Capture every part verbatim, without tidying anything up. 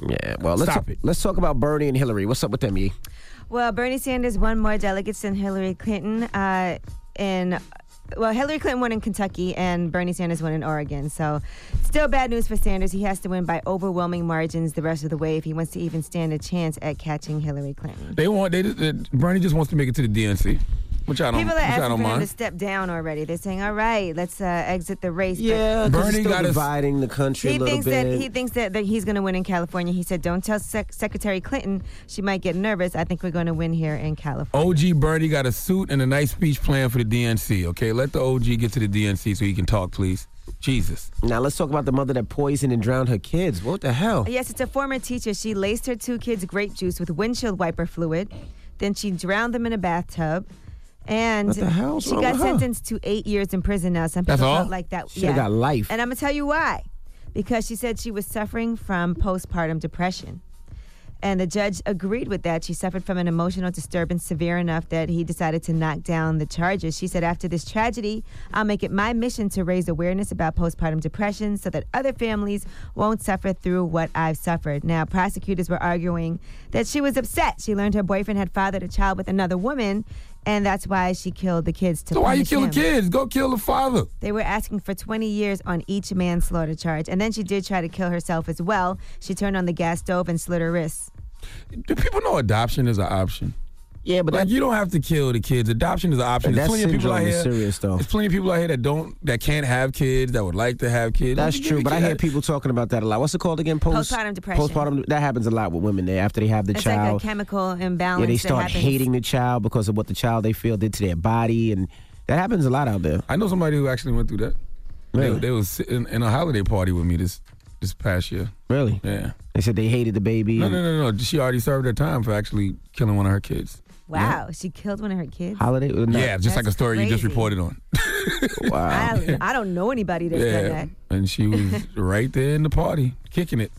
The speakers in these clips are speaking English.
Yeah, well, let's Stop talk, it. let's talk about Bernie and Hillary. What's up with them, Yee? Well, Bernie Sanders won more delegates than Hillary Clinton. Uh, in well, Hillary Clinton won in Kentucky, and Bernie Sanders won in Oregon. So, still bad news for Sanders. He has to win by overwhelming margins the rest of the way if he wants to even stand a chance at catching Hillary Clinton. They want they, they Bernie just wants to make it to the D N C, which I don't. People are which I asking don't for him mind. to step down already. They're saying, "All right, let's uh, exit the race." But Yeah, Bernie Bernie got got us- dividing the country He a little thinks bit. that he thinks that, that he's going to win in California. He said, "Don't tell Sec- Secretary Clinton; she might get nervous. I think we're going to win here in California." O G Bernie got a suit and a nice speech plan for the D N C. Okay, let the O G get to the D N C so he can talk, please. Jesus. Now let's talk about the mother that poisoned and drowned her kids. What the hell? Yes, it's a former teacher. She laced her two kids' grape juice with windshield wiper fluid. Then she drowned them in a bathtub. And What the hell's she wrong got with her? sentenced to eight years in prison now. Some people That's all? felt like that. Should've got life. And I'm going to tell you why. Because she said she was suffering from postpartum depression. And the judge agreed with that. She suffered from an emotional disturbance severe enough that he decided to knock down the charges. She said, after this tragedy, I'll make it my mission to raise awareness about postpartum depression so that other families won't suffer through what I've suffered. Now, prosecutors were arguing that she was upset. She learned her boyfriend had fathered a child with another woman, and that's why she killed the kids to So why you punish killing him. kids? Go kill the father. They were asking for twenty years on each manslaughter charge. And then she did try to kill herself as well. She turned on the gas stove and slit her wrists. Do people know adoption is an option? Yeah, but Like, that, you don't have to kill the kids. Adoption is an option. But There's that plenty of people out syndrome is here. serious, though. There's plenty of people out here that don't, that can't have kids, that would like to have kids. that's Don't you true. give But a I kid- hear people talking about that a lot. What's it called again? Post, Postpartum depression. Postpartum. That happens a lot with women. There after they have the It's child. like a chemical imbalance. Yeah, they that start happens. hating the child because of what the child they feel did to their body, and that happens a lot out there. I know somebody who actually went through that. Really? They, they was sitting in a holiday party with me this this past year. Really? Yeah. They said they hated the baby. No, and no, no, no. She already served her time for actually killing one of her kids. Wow, she killed one of her kids. Holiday? No. Yeah, just like a That's story you just crazy. reported on. Wow. I, I don't know anybody that's done Yeah. that. And she was right there in the party, kicking it.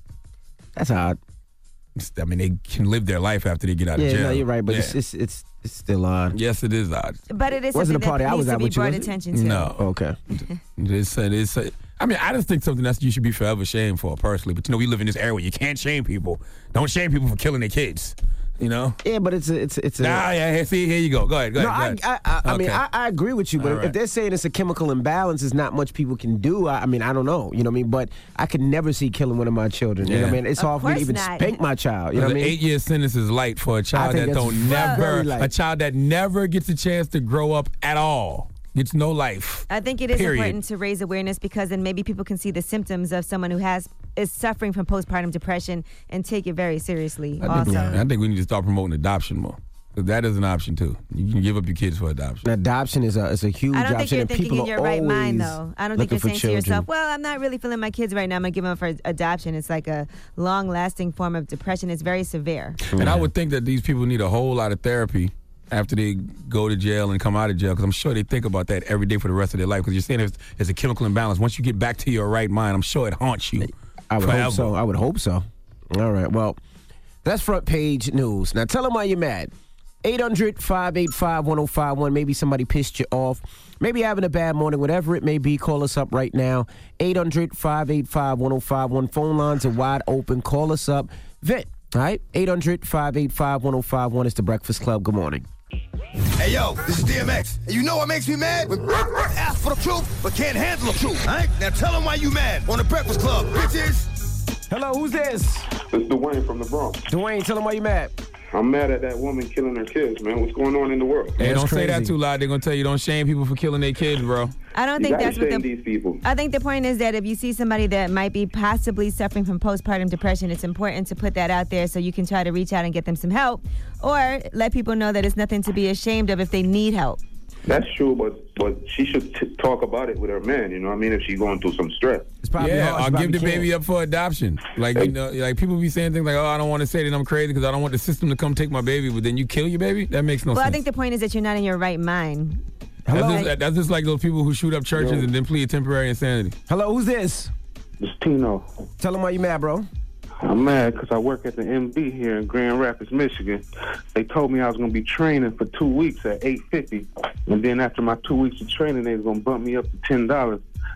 That's odd. It's- I mean, they can live their life after they get out of Yeah, jail. no, you're right, but Yeah. it's, it's it's it's still odd. Yes, it is odd. But it is Wasn't something a party that I was needs to at be with you, brought was it? attention to. No. Okay. It's, it's, I mean, I just think something that you should be forever shamed for, personally. But, you know, we live in this era where you can't shame people. Don't shame people for killing their kids, you know? Yeah, but it's a, it's it's a. Ah, yeah, here- see, here you go. Go ahead, go No, ahead. I, go ahead. I, I, I mean, Okay. I, I agree with you, but All if right. they're saying it's a chemical imbalance, there's not much people can do. I, I mean, I don't know, you know what I mean? But I could never see killing one of my children. You know what I Yeah. mean? It's Of hard for me to course even not. spank my child. You know The what I mean? eight-year sentence is light for a child think that that's don't very never, light. a child that never gets a chance to grow up at all. Gets no life. I think it is Period. important to raise awareness because then maybe people can see the symptoms of someone who has is suffering from postpartum depression and take it very seriously. I also, think, I think we need to start promoting adoption more. 'Cause that is an option, too. You can give up your kids for adoption. Adoption is a is a huge I don't option, think you're and thinking people in your are right mind, always though. I don't think looking you're for saying children. to yourself, "Well, I'm not really feeling my kids right now. I'm gonna give them up for adoption." It's like a long-lasting form of depression. It's very severe. And I would think that these people need a whole lot of therapy after they go to jail and come out of jail, because I'm sure they think about that every day for the rest of their life. Because you're saying there's, there's a chemical imbalance. Once you get back to your right mind, I'm sure it haunts you. I would forever. hope so. I would hope so. All right. Well, that's front page news. Now tell them why you're mad. eight hundred, five eight five, one oh five one. Maybe somebody pissed you off. Maybe you're having a bad morning, whatever it may be. Call us up right now. eight hundred, five eight five, one oh five one. Phone lines are wide open. Call us up. Vent. All right. eight hundred, five eight five, one oh five one. It's the Breakfast Club. Good morning. Hey, yo, this is D M X. And you know what makes me mad? When ask for the truth, but can't handle the truth. All right? Now tell them why you mad on the Breakfast Club, bitches. Hello, who's this? It's Dwayne from the Bronx. Dwayne, tell them why you mad. I'm mad at that woman killing her kids, man. What's going on in the world? Hey, That's don't say that crazy. too loud. They're going to tell you don't shame people for killing their kids, bro. I don't You think gotta that's what shame the these people. I think the point is that if you see somebody that might be possibly suffering from postpartum depression, it's important to put that out there so you can try to reach out and get them some help, or let people know that it's nothing to be ashamed of if they need help. That's true, but but she should t- talk about it with her man. You know what I mean? If she's going through some stress. It's probably Yeah, hard. It's I'll probably give the can't. baby up for adoption. Like, you know, like people be saying things like, oh, I don't want to say that I'm crazy because I don't want the system to come take my baby, but then you kill your baby? That makes no Well, sense. I think the point is that you're not in your right mind. that's, Hello? just, that's just like those people who shoot up churches Yo. and then plead temporary insanity. Hello, who's this? It's Tino. Tell them why you mad, bro. I'm mad because I work at the M B here in Grand Rapids, Michigan. They told me I was going to be training for two weeks at eight fifty, and then after my two weeks of training, they was going to bump me up to ten dollars.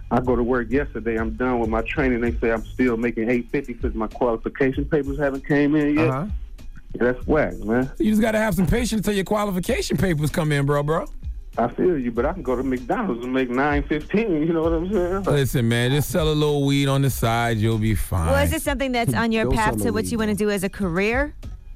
I go to work yesterday. I'm done with my training. They say I'm still making eight fifty because my qualification papers haven't came in yet. Uh-huh. Yeah, that's whack, man. You just got to have some patience till your qualification papers come in, bro, bro. I feel you, but I can go to McDonald's and make nine fifteen. You know what I'm saying? Listen, man, just sell a little weed on the side. You'll be fine. Well, is this something that's on your Don't path sell to no what weed, you want to do as a career?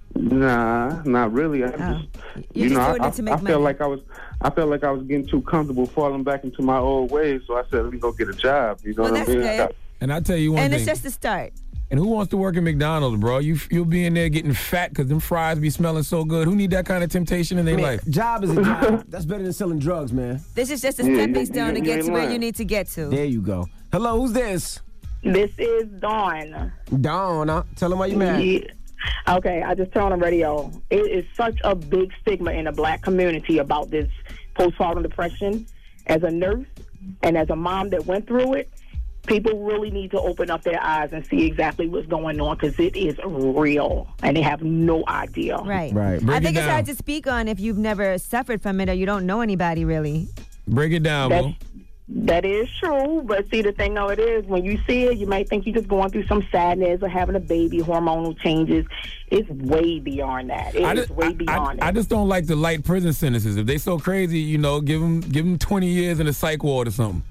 Nah, not really. I Oh. just, You're you just know, doing I, it to I, make I money. felt like I was, I felt like I was getting too comfortable, falling back into my old ways. So I said, let me go get a job. You know Well, what that's I mean? good. And I tell you one And thing. it's just the start. And who wants to work at McDonald's, bro? You you'll be in there getting fat because them fries be smelling so good. Who need that kind of temptation in their Man, life? job is a job. That's better than selling drugs, man. This is just a Yeah, stepping you- stone you- to you get ain't to where lying. you need to get to. There you go. Hello, who's this? This is Dawn. Donna. Tell him why you mad. Yeah. Okay, I just turned on the radio. It is such a big stigma in the black community about this postpartum depression. As a nurse and as a mom that went through it, people really need to open up their eyes and see exactly what's going on because it is real and they have no idea. Right. Right. Break I it think it's down. hard to speak on if you've never suffered from it or you don't know anybody really. Break it down, That's, bro. that is true, but see, the thing of it is, when you see it, you might think you're just going through some sadness or having a baby, hormonal changes. It's way beyond that. It I is just, way I, beyond I, I it. just don't like the light prison sentences. If they so crazy, you know, give them give them twenty years in a psych ward or something.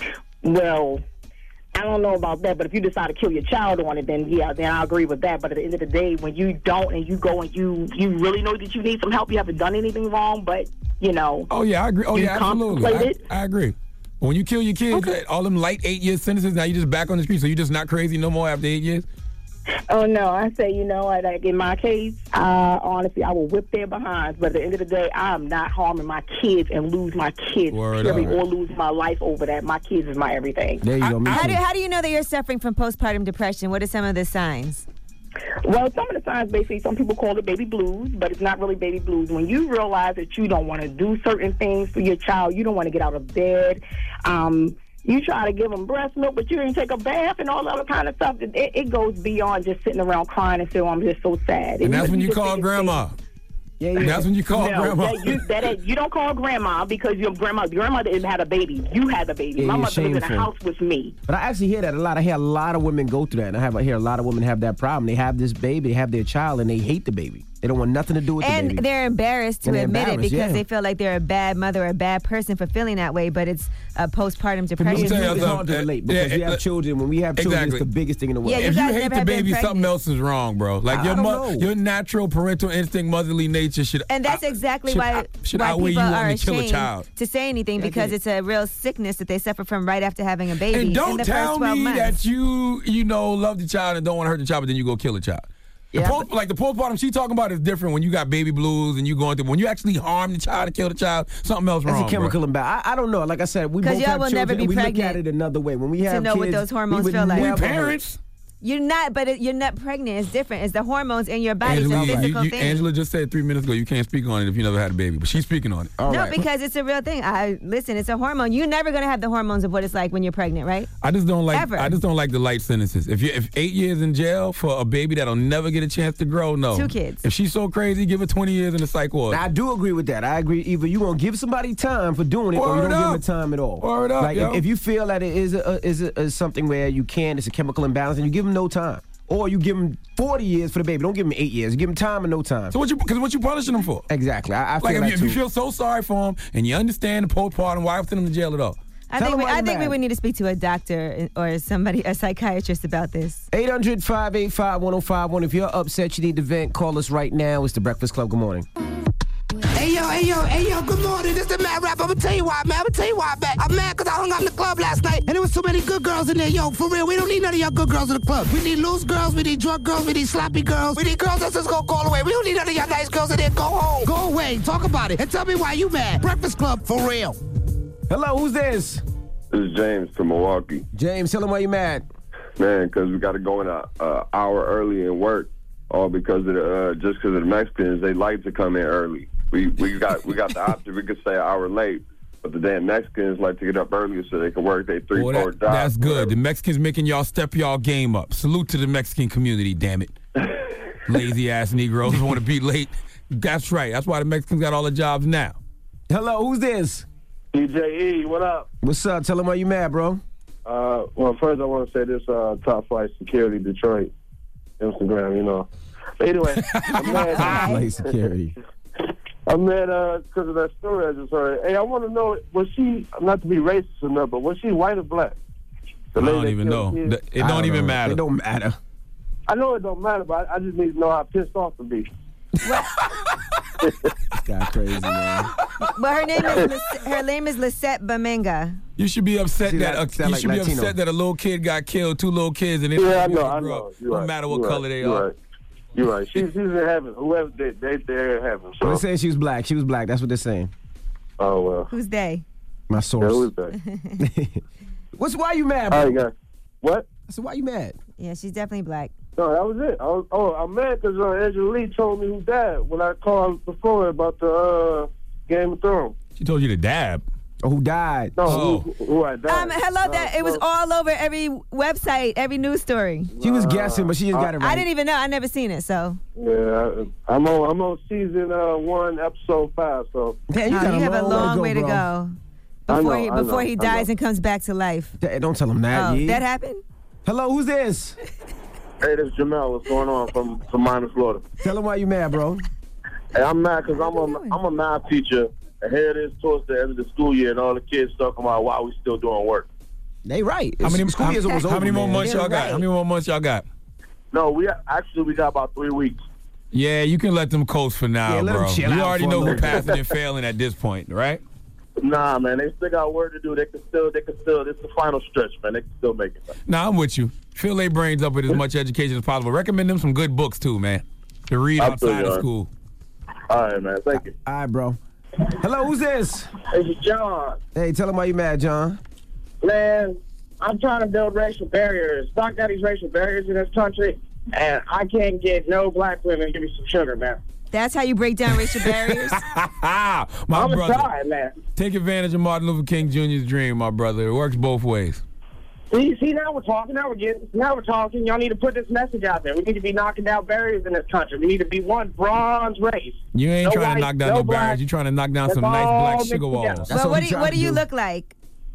Well, I don't know about that, but if you decide to kill your child on it, then yeah, then I agree with that. But at the end of the day, when you don't and you go and you you really know that you need some help, you haven't done anything wrong, but you know. Oh yeah, I agree. Oh You yeah, absolutely. I, contemplate it? I agree. When you kill your kids, Okay. all them light eight year sentences, now you just back on the street, so you're just not crazy no more after eight years. Oh no, I say, you know, I- like in my case, uh, honestly, I will whip their behinds. But at the end of the day, I am not harming my kids and lose my kids, Word period, up. or lose my life over that. My kids is my everything. There you go. Me How too. do, how do you know that you're suffering from postpartum depression? What are some of the signs? Well, some of the signs, basically, some people call it baby blues, but it's not really baby blues. When you realize that you don't want to do certain things for your child, you don't want to get out of bed, um, you try to give them breast milk, but you didn't take a bath and all that other kind of stuff. It, it goes beyond just sitting around crying and saying, oh, I'm just so sad. And that's when you just call think it's grandma. Yeah, And yeah. that's when you call No, grandma. that you, that ain't- you don't call grandma because your grandma, your grandmother had a baby. You had the baby. Yeah, My you're mother lived in a shameful. house with me. But I actually hear that a lot. I hear a lot of women go through that. And I have I hear a lot of women have that problem. They have this baby, they have their child, and they hate the baby. They don't want nothing to do with the And baby. they're embarrassed to And they're admit it embarrassed, because yeah. they feel like they're a bad mother or a bad person for feeling that way, but it's a postpartum For me, depression. it's tell you hard something. to relate Yeah, because we yeah, have uh, children. When we have children, exactly. it's the biggest thing in the world. Yeah, you If you guys hate never the have been baby, something pregnant. else is wrong, bro. Like I your don't mo- know. your natural parental instinct, motherly nature should. And that's uh, exactly should, why, uh, should why outweigh people you are wanting to kill a ashamed child. to say anything Yeah, I because get it. it's a real sickness that they suffer from right after having a baby. And don't in the tell first twelve me months. that you, you know, love the child and don't want to hurt the child, but then you go kill the child. The Yeah, post, like the postpartum she talking about is different when you got baby blues and you going through. When you actually harm the child and kill the child, something else That's wrong. a chemical bro. imbalance. I, I don't know. Like I said, we 'Cause both y'all have will children never be and we look pregnant at it another way. When we have know what kids, those hormones we would feel like. We never- parents. You're not, but it, you're not pregnant. It's different. It's the hormones in your body. Angela, it's a you- physical you- thing. Angela just said three minutes ago you can't speak on it if you never had a baby, but she's speaking on it. All no, right. because it's a real thing. I listen. It's a hormone. You're never gonna have the hormones of what it's like when you're pregnant, right? I just don't like. Ever. I just don't like the light sentences. If you if eight years in jail for a baby that'll never get a chance to grow, no. Two kids. If she's so crazy, give her twenty years in the psych ward. I do agree with that. I agree. Either you gonna give somebody time for doing it, or you Word don't give up. them time at all. Word up, like yo. if, if you feel that it is a, is a, is something where you can, it's a chemical imbalance, and you give them no time, or you give them forty years for the baby. Don't give them eight years. You give them time and no time. So what you? Because what you punishing them for? Exactly. I, I feel Like if that you, if you too. feel so sorry for them and you understand the postpartum, why send them to jail at all? I Tell think them we, why I you're think we mad. would need to speak to a doctor or somebody, a psychiatrist about this. eight hundred, five eight five, one oh five one. If you're upset, you need to vent, call us right now. It's the Breakfast Club. Good morning. Hey yo, hey yo, hey yo, good morning. This is the Mad Rap. I'ma tell you why, man. I'ma tell you why, man. I'm mad because I hung out in the club last night and there was so many good girls in there. Yo, for real, we don't need none of y'all good girls in the club. We need loose girls, we need drunk girls, we need sloppy girls. We need girls that's just gonna go away. We don't need none of y'all nice girls in there. Go home. Go away. Talk about it. And tell me why you mad. Breakfast Club, for real. Hello, who's this? This is James from Milwaukee. James, tell him why you mad. Man, because we got to go in an hour early and work, all because of the, uh, just because of the Mexicans. They like to come in early. We we got we got the option. We could stay an hour late, but the damn Mexicans like to get up earlier so they can work their three, Well, four that- jobs. that's good. The Mexicans making y'all step y'all game up. Salute to the Mexican community, damn it. Lazy ass Negroes want to be late. That's right. That's why the Mexicans got all the jobs now. Hello, who's this? D J E, what up? What's up? Tell him why you mad, bro. Uh, well, first I want to say this uh, Top Flight Security Detroit Instagram, you know. But anyway, I'm mad. Top Flight Security. I'm mad because uh, of that story I just heard. Hey, I want to know, was she, not to be racist or not, but was she white or black? The I lady don't that even killed know. kids? It don't, don't even know. matter. It don't matter. I know it don't matter, but I, I just need to know how pissed off to be. This guy crazy, man. Well, her name is Lis- her name is Lisette Bamenga. You should be upset See, that, that a, sound you like should be Latino. upset that a little kid got killed, two little kids, and they Yeah, I don't know, I grow know. up. You're No right. matter what You're color right. they You're are. Right. You're right. She's, she's in heaven. Whoever they, they, they're in heaven. They're So. saying she was black. She was black. That's what they're saying. Oh, well. Who's they? My Yeah, source. who is that? What's why you mad, All bro? right, guys. What? I said, why you mad? Yeah, she's definitely black. No, that was it. I was, oh, I'm mad because uh, Angela Lee told me who died when I called before about the uh, Game of Thrones. She told you to dab. Oh, who died? No, Oh. who, who I died. Um, hello, that it was all over every website, every news story. She was guessing, but she just got it right. I didn't even know. I never seen it, so. Yeah, I, I'm on. I'm on season uh, one, episode five. So Damn, you, Oh, got you a have a long, long way to go. way to bro. go. I Before know, he I know, before he I dies know. and comes back to life. Hey, don't tell him that. Oh, yeah. that happened? Hello, who's this? hey, this is Jamel. What's going on from from Miami, Florida? Tell him why you mad, bro. Hey, I'm mad because I'm How a you doing? I'm a math teacher. And here it is towards the end of the school year, and all the kids talking about why we still doing work. They right. How many, school how, years almost how over, many more man. months They're y'all got? right. How many more months y'all got? No, we actually we got about three weeks. Yeah, you can let them coast for now, Yeah, let 'em bro. chill You out already for a know who little bit. passing and failing at this point, right? Nah, man, they still got work to do. They can still, they can still. This is the final stretch, man. They can still make it. Nah, I'm with you. Fill their brains up with as much education as possible. Recommend them some good books too, man, to read Absolutely, outside of man. school. All right, man. Thank you. All right, bro. Hello, who's this? This is John. Hey, tell him why you mad, John. Man, I'm trying to build racial barriers. Doc got these racial barriers in this country, and I can't get no black women to give me some sugar, man. That's how you break down racial barriers? my I'm brother, trying, man. take advantage of Martin Luther King Junior's dream, my brother. It works both ways. See, see, now we're talking. Now we're getting. Now we're talking. Y'all need to put this message out there. We need to be knocking down barriers in this country. We need to be one bronze race. You ain't No trying white, to knock down no no black. barriers. You're trying to knock down Let's some nice all black mix sugar together. walls. That's Well, what what we do, you, trying what to do you do. look like?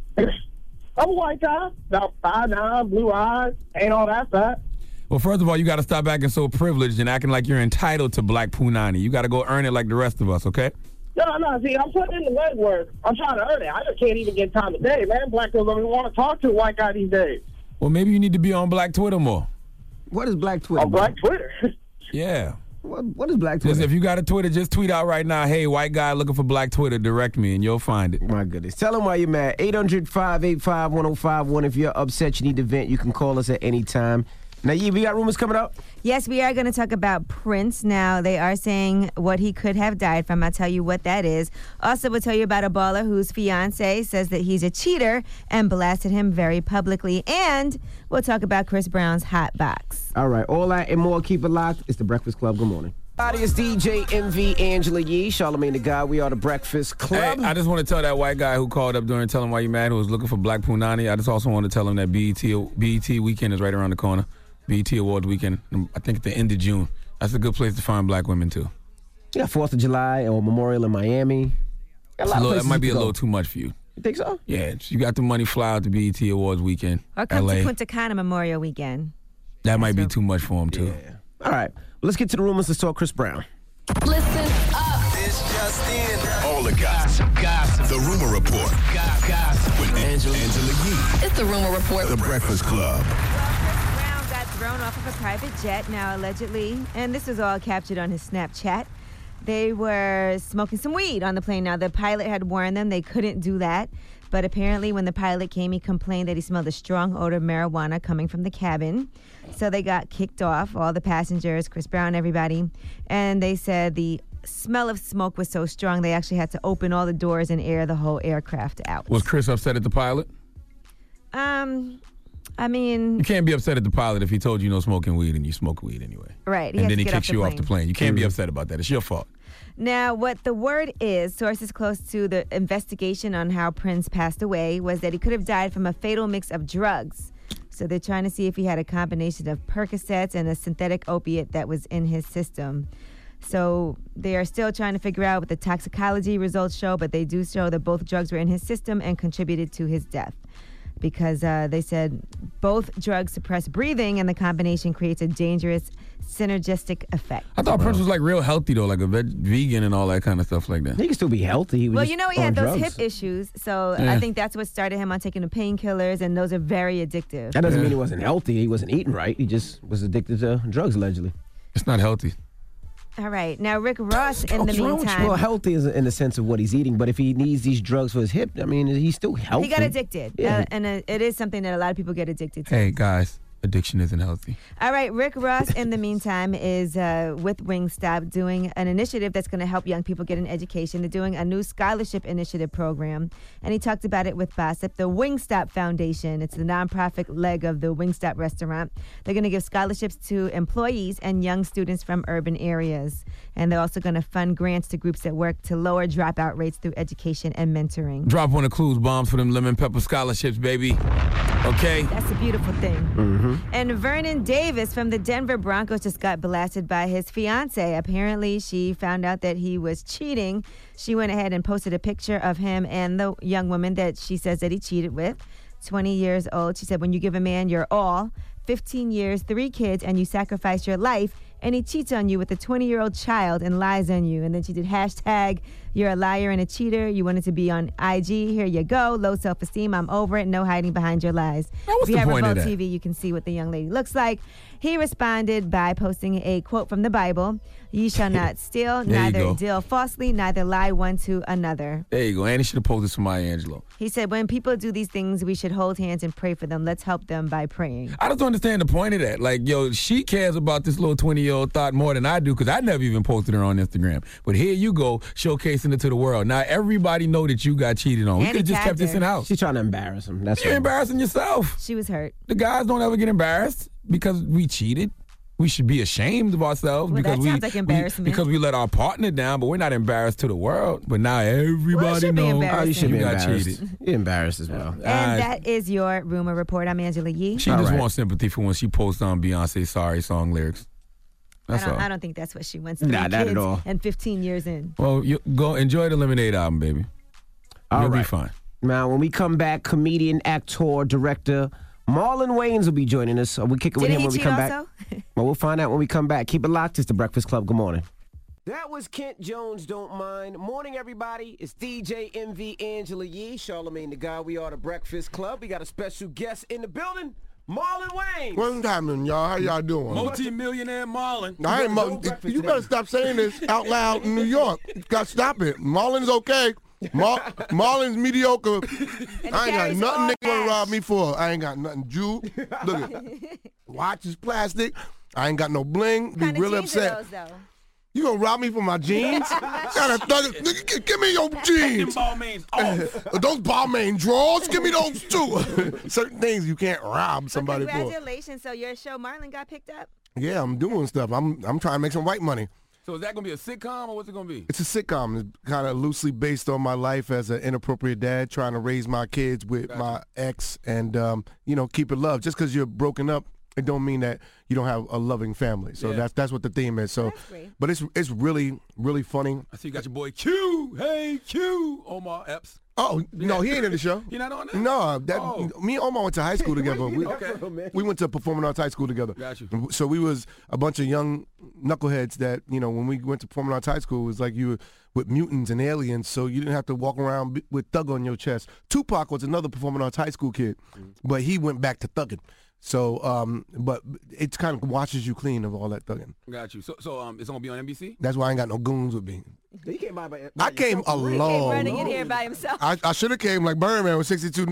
I'm a white guy, about five nine, blue eyes, ain't all that fat. Well, first of all, you got to stop acting so privileged and acting like you're entitled to black punani. You got to go earn it like the rest of us, okay? No, no, see, I'm putting in the legwork. I'm trying to earn it. I just can't even get time of day, man. Black girls don't even want to talk to a white guy these days. Well, maybe you need to be on Black Twitter more. What is Black Twitter? On bro? Black Twitter. Yeah. What, what is Black Just Twitter? if you got a Twitter, just tweet out right now, hey, white guy looking for Black Twitter, direct me, and you'll find it. My goodness. Tell them why you're mad. eight hundred, five eight five, one oh five one. If you're upset, you need to vent, you can call us at any time. Now, yeah, we got rumors coming up? Yes, we are going to talk about Prince. Now, they are saying what he could have died from. I'll tell you what that is. Also, we'll tell you about a baller whose fiance says that he's a cheater and blasted him very publicly. And we'll talk about Chris Brown's hot box. All right. All that and more. Keep it locked. It's The Breakfast Club. Good morning. Hi, it's D J M V, Angela Yee, Charlamagne the God. We are The Breakfast Club. Hey, I just want to tell that white guy who called up during Tell Him Why You Mad, who was looking for Black Punani. I just also want to tell him that B E T, B E T weekend is right around the corner. B E T Awards weekend, I think at the end of June. That's a good place to find black women, too. You got fourth of July or Memorial in Miami. Got a lot It's a of little- that places might you be a can go. little too much for you. You think so? Yeah, you got the money, fly out to B E T Awards weekend. Or come L A. to Punta Cana Memorial Weekend. That might be That's too much for him, too. Yeah. All right. Well, let's get to the rumors. Let's talk Chris Brown. Listen up. This just in. All the gossip. Gossip. The Rumor Report. Gossip. With Angela, Angela Yee. It's the Rumor Report. The Breakfast Club. Chris Brown got thrown off of a private jet now, allegedly. And this was all captured on his Snapchat. They were smoking some weed on the plane. Now, the pilot had warned them they couldn't do that. But apparently when the pilot came, he complained that he smelled a strong odor of marijuana coming from the cabin. So they got kicked off, all the passengers, Chris Brown, everybody. And they said the smell of smoke was so strong they actually had to open all the doors and air the whole aircraft out. Was Chris upset at the pilot? Um, I mean... You can't be upset at the pilot if he told you no smoking weed and you smoke weed anyway. Right. He And had then to he get kicks off the you off plane. the plane. You can't be upset about that. It's your fault. Now, what the word is, sources close to the investigation on how Prince passed away, was that he could have died from a fatal mix of drugs. So they're trying to see if he had a combination of Percocets and a synthetic opiate that was in his system. So they are still trying to figure out what the toxicology results show, but they do show that both drugs were in his system and contributed to his death. because uh, they said both drugs suppress breathing, and the combination creates a dangerous synergistic effect. I thought Prince was like real healthy though, like a veg- vegan and all that kind of stuff like that. He can still be healthy. He was Well, just you know, he on had those drugs. hip issues, so Yeah. I think that's what started him on taking the painkillers, and those are very addictive. That doesn't mean he wasn't healthy. He wasn't eating right. He just was addicted to drugs, allegedly. It's not healthy. All right. Now, Rick Ross, in the What's wrong with you? meantime, Well, healthy is in the sense of what he's eating, but if he needs these drugs for his hip, I mean, he's still healthy. he got addicted. Yeah. Uh, and uh, it is something that a lot of people get addicted to. Hey guys, addiction isn't healthy. All right, Rick Ross, in the meantime, is uh, with Wingstop doing an initiative that's going to help young people get an education. They're doing a new scholarship initiative program, and he talked about it with Bossip, the Wingstop Foundation. It's the nonprofit leg of the Wingstop restaurant. They're going to give scholarships to employees and young students from urban areas, and they're also going to fund grants to groups that work to lower dropout rates through education and mentoring. Drop one of Clues bombs for them lemon pepper scholarships, baby. Okay? That's a beautiful thing. Mm-hmm. And Vernon Davis from the Denver Broncos just got blasted by his fiance. Apparently, she found out that he was cheating. She went ahead and posted a picture of him and the young woman that she says that he cheated with, twenty years old. She said, when you give a man your all, fifteen years, three kids, and you sacrifice your life, and he cheats on you with a twenty-year-old child and lies on you. And then she did hashtag, you're a liar and a cheater. You wanted to be on I G. Here you go. Low self-esteem. I'm over it. No hiding behind your lies. what's if you the have point of Revolt that? T V, you can see what the young lady looks like. He responded by posting a quote from the Bible. Ye shall not steal, There you neither go. deal falsely, neither lie one to another. There you go. And he should have posted some Maya Angelou. He said, when people do these things, we should hold hands and pray for them. Let's help them by praying. I just don't understand the point of that. Like, yo, she cares about this little twenty-year-old thought more than I do because I never even posted her on Instagram. But here you go, showcasing it to the world. Now everybody know that you got cheated on. We And could have he just kept tagged this her. in house. She's trying to embarrass him. That's You're right. embarrassing yourself. She was hurt. The guys don't ever get embarrassed because we cheated. We should be ashamed of ourselves Well, because that we, sounds like we embarrassment. because we let our partner down, but we're not embarrassed to the world. But now everybody should be knows embarrassing. Oh, you should you be got embarrassed. cheated. You're embarrassed as well. And Alright. that is your rumor report. I'm Angela Yee. She All just right. wants sympathy for when she posts on Beyonce's Sorry song lyrics. I That's don't, all. I don't think that's what she wants. Three Nah, not at kids all. And fifteen years in. Well, you go enjoy the Lemonade album, baby. All You'll be right. fine. Now, when we come back, comedian, actor, director Marlon Wayans will be joining us. We kick it with Didn't him he when we cheat come also? back. Well, we'll find out when we come back. Keep it locked. It's the Breakfast Club. Good morning. That was Kent Jones, Don't Mind. Morning, everybody. It's D J M V Angela Yee, Charlamagne the God. We are the Breakfast Club. We got a special guest in the building, Marlon Wayans. What's happening, y'all? How y'all doing? Multi-millionaire Marlon. I ain't No Mo- breakfast you today. better stop saying this out loud in New York. You got to stop it. Marlon's okay. Mar- Marlon's mediocre. I ain't got carries all nothing they gonna cash. rob me for. I ain't got nothing. Jew, look at watch is plastic. I ain't got no bling. Be Kind of really jeans are upset. those, though? You gonna rob me for my jeans? Got a thug- nigga, gi- give me your jeans. Those Balmain drawers, give me those too. Certain things you can't rob somebody for. Congratulations. So your show, Marlon, got picked up? Yeah, I'm doing stuff. I'm I'm trying to make some white money. So is that gonna be a sitcom or what's it gonna be? It's a sitcom. It's kind of loosely based on my life as an inappropriate dad, trying to raise my kids with Gotcha. my ex, and um, you know, keep it love. Just because you're broken up, it don't mean that you don't have a loving family. So Yeah. that's that's what the theme is. So, That's great. but it's it's really really funny. I see you got your boy Q. Hey Q. Omar Epps. Oh no, he ain't in the show. You not on that? No, that Oh. me and Omar went to high school together. We, Okay. we went to performing arts high school together. Got you. So we was a bunch of young knuckleheads that, you know, when we went to performing arts high school, it was like you were with mutants and aliens, so you didn't have to walk around b- with thug on your chest. Tupac was another performing arts high school kid, but he went back to thugging. So, um, but it kind of washes you clean of all that thugging. Got you. So so um, it's gonna be on N B C. That's why I ain't got no goons with me. You came by, by I came yourself. He came alone. running in here by himself. I, I should have came like Birdman with sixty-two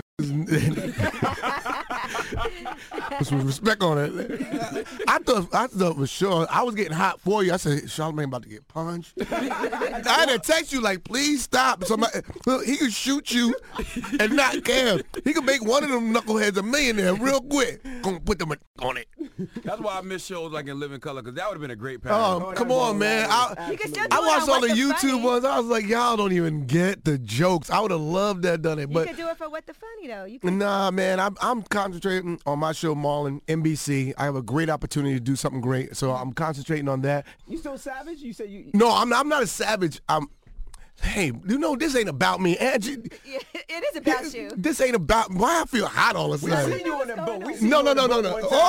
Put some respect on it. I thought I thought for sure I was getting hot for you. I said, Charlamagne about to get punched. I had to text you like, please stop. Somebody, look, he could shoot you and not care. He could make one of them knuckleheads a millionaire real quick. Gonna put them on it. That's why I miss shows like In Living Color because that would have been a great pair. Oh, come on, man. I, You can still do I it watched on all What the the YouTube Funny. ones. I was like, y'all don't even get the jokes. I would have loved to have done it, You but could do it for What the Funny, though. You could. nah, man, I'm I'm concentrating on my show, Marlon, N B C. I have a great opportunity to do something great, so I'm concentrating on that. You still savage? You said you. No, I'm not, I'm not a savage. I'm hey, you know, this ain't about me, Angie. Yeah, it is about you. This ain't about why I feel hot all of a We sudden. seen you on that boat. We seen No, you no, on no, the no, boat no. one time.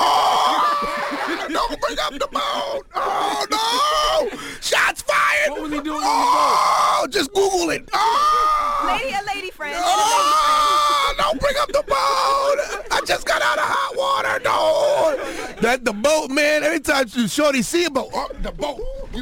Oh! Don't bring up the boat. Oh, no. Shots fired. What was he doing? Oh, just Google it. Oh, Lady, a lady friend. oh, don't bring up the boat. I just got out of hot water. No. That the boat, man. Every time you shorty see a boat, oh, the boat. You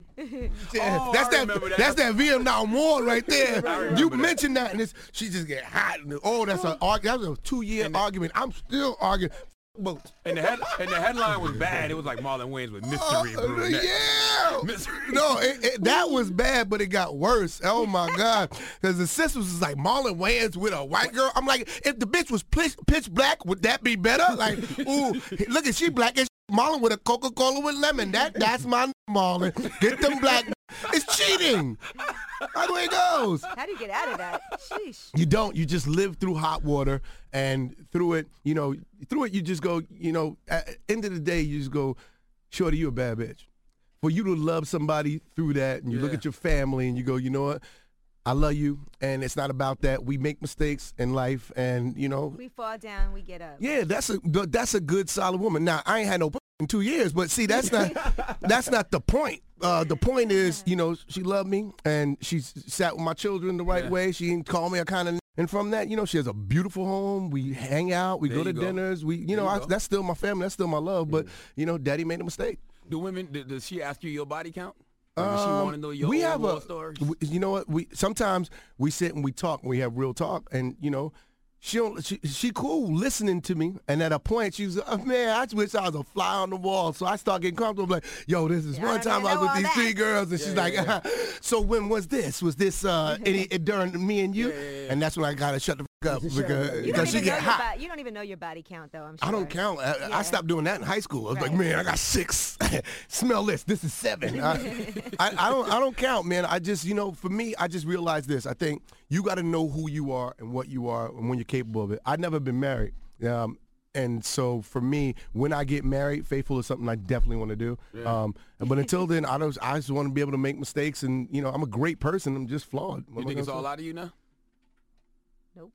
Yeah, Oh, that's I that, remember that. That's that Vietnam War right there. You mentioned that, and it's, she just get hot. And, oh, that's a that was a two year argument. I'm still arguing. Boats. And the head, and the headline was bad. It was like Marlon Wayans with mystery Uh, brunette. yeah. Mystery. No, it, it, that was bad, but it got worse. Oh my God! Because the sisters was like Marlon Wayans with a white girl. I'm like, if the bitch was pitch, pitch black, would that be better? Like, ooh, look at she black as Marlon with a Coca-Cola with lemon. That that's my Marlon. Get them black. It's cheating. That's the way it goes. How do you get out of that? Sheesh. You don't. You just live through hot water, and through it, you know, through it, you just go, you know, at the end of the day, you just go, shorty, you a bad bitch. For you to love somebody through that, and you look Yeah. at your family, and you go, you know what? I love you, and it's not about that. We make mistakes in life, and, you know. We fall down, we get up. Yeah, that's a that's a good, solid woman. Now, I ain't had no p- in two years, but see, that's not that's not the point. Uh, the point is, you know, she loved me, and she sat with my children the right Yeah. way. She didn't call me a kind of, and from that, you know, she has a beautiful home. We hang out, we There go to you go. dinners. We, you There know, you I, go. that's still my family. That's still my love. But you know, Daddy made a mistake. Do women? Did, does she ask you your body count? Or does she Um, want to know your we own have war a, stories? w- you know what? We sometimes we sit and we talk and we have real talk, and you know, she don't, she she cool listening to me. And at a point, she was, oh, man, I just wish I was a fly on the wall. So I start getting comfortable. Like, yo, this is Yeah, one I time know I was with all these that. three girls, and Yeah, she's yeah, like, so when was this? Was this uh any, during me and you? Yeah, yeah, yeah. And that's when I gotta shut the f- up Shut because, up. You don't, because she even know get your hot. bo- you don't even know your body count, though, I'm sure. I don't count. I, Yeah. I stopped doing that in high school. I was like, Right. man, I got six. Smell this. This is seven. I, I, I don't. I don't count, man. I just, you know, for me, I just realized this. I think you got to know who you are and what you are and when you're capable of it. I've never been married, um, and so for me, when I get married, faithful is something I definitely want to do. Yeah. Um, but until then, I don't. I just want to be able to make mistakes, and you know, I'm a great person. I'm just flawed. What You am I think it's gonna all say? out of you now? Nope.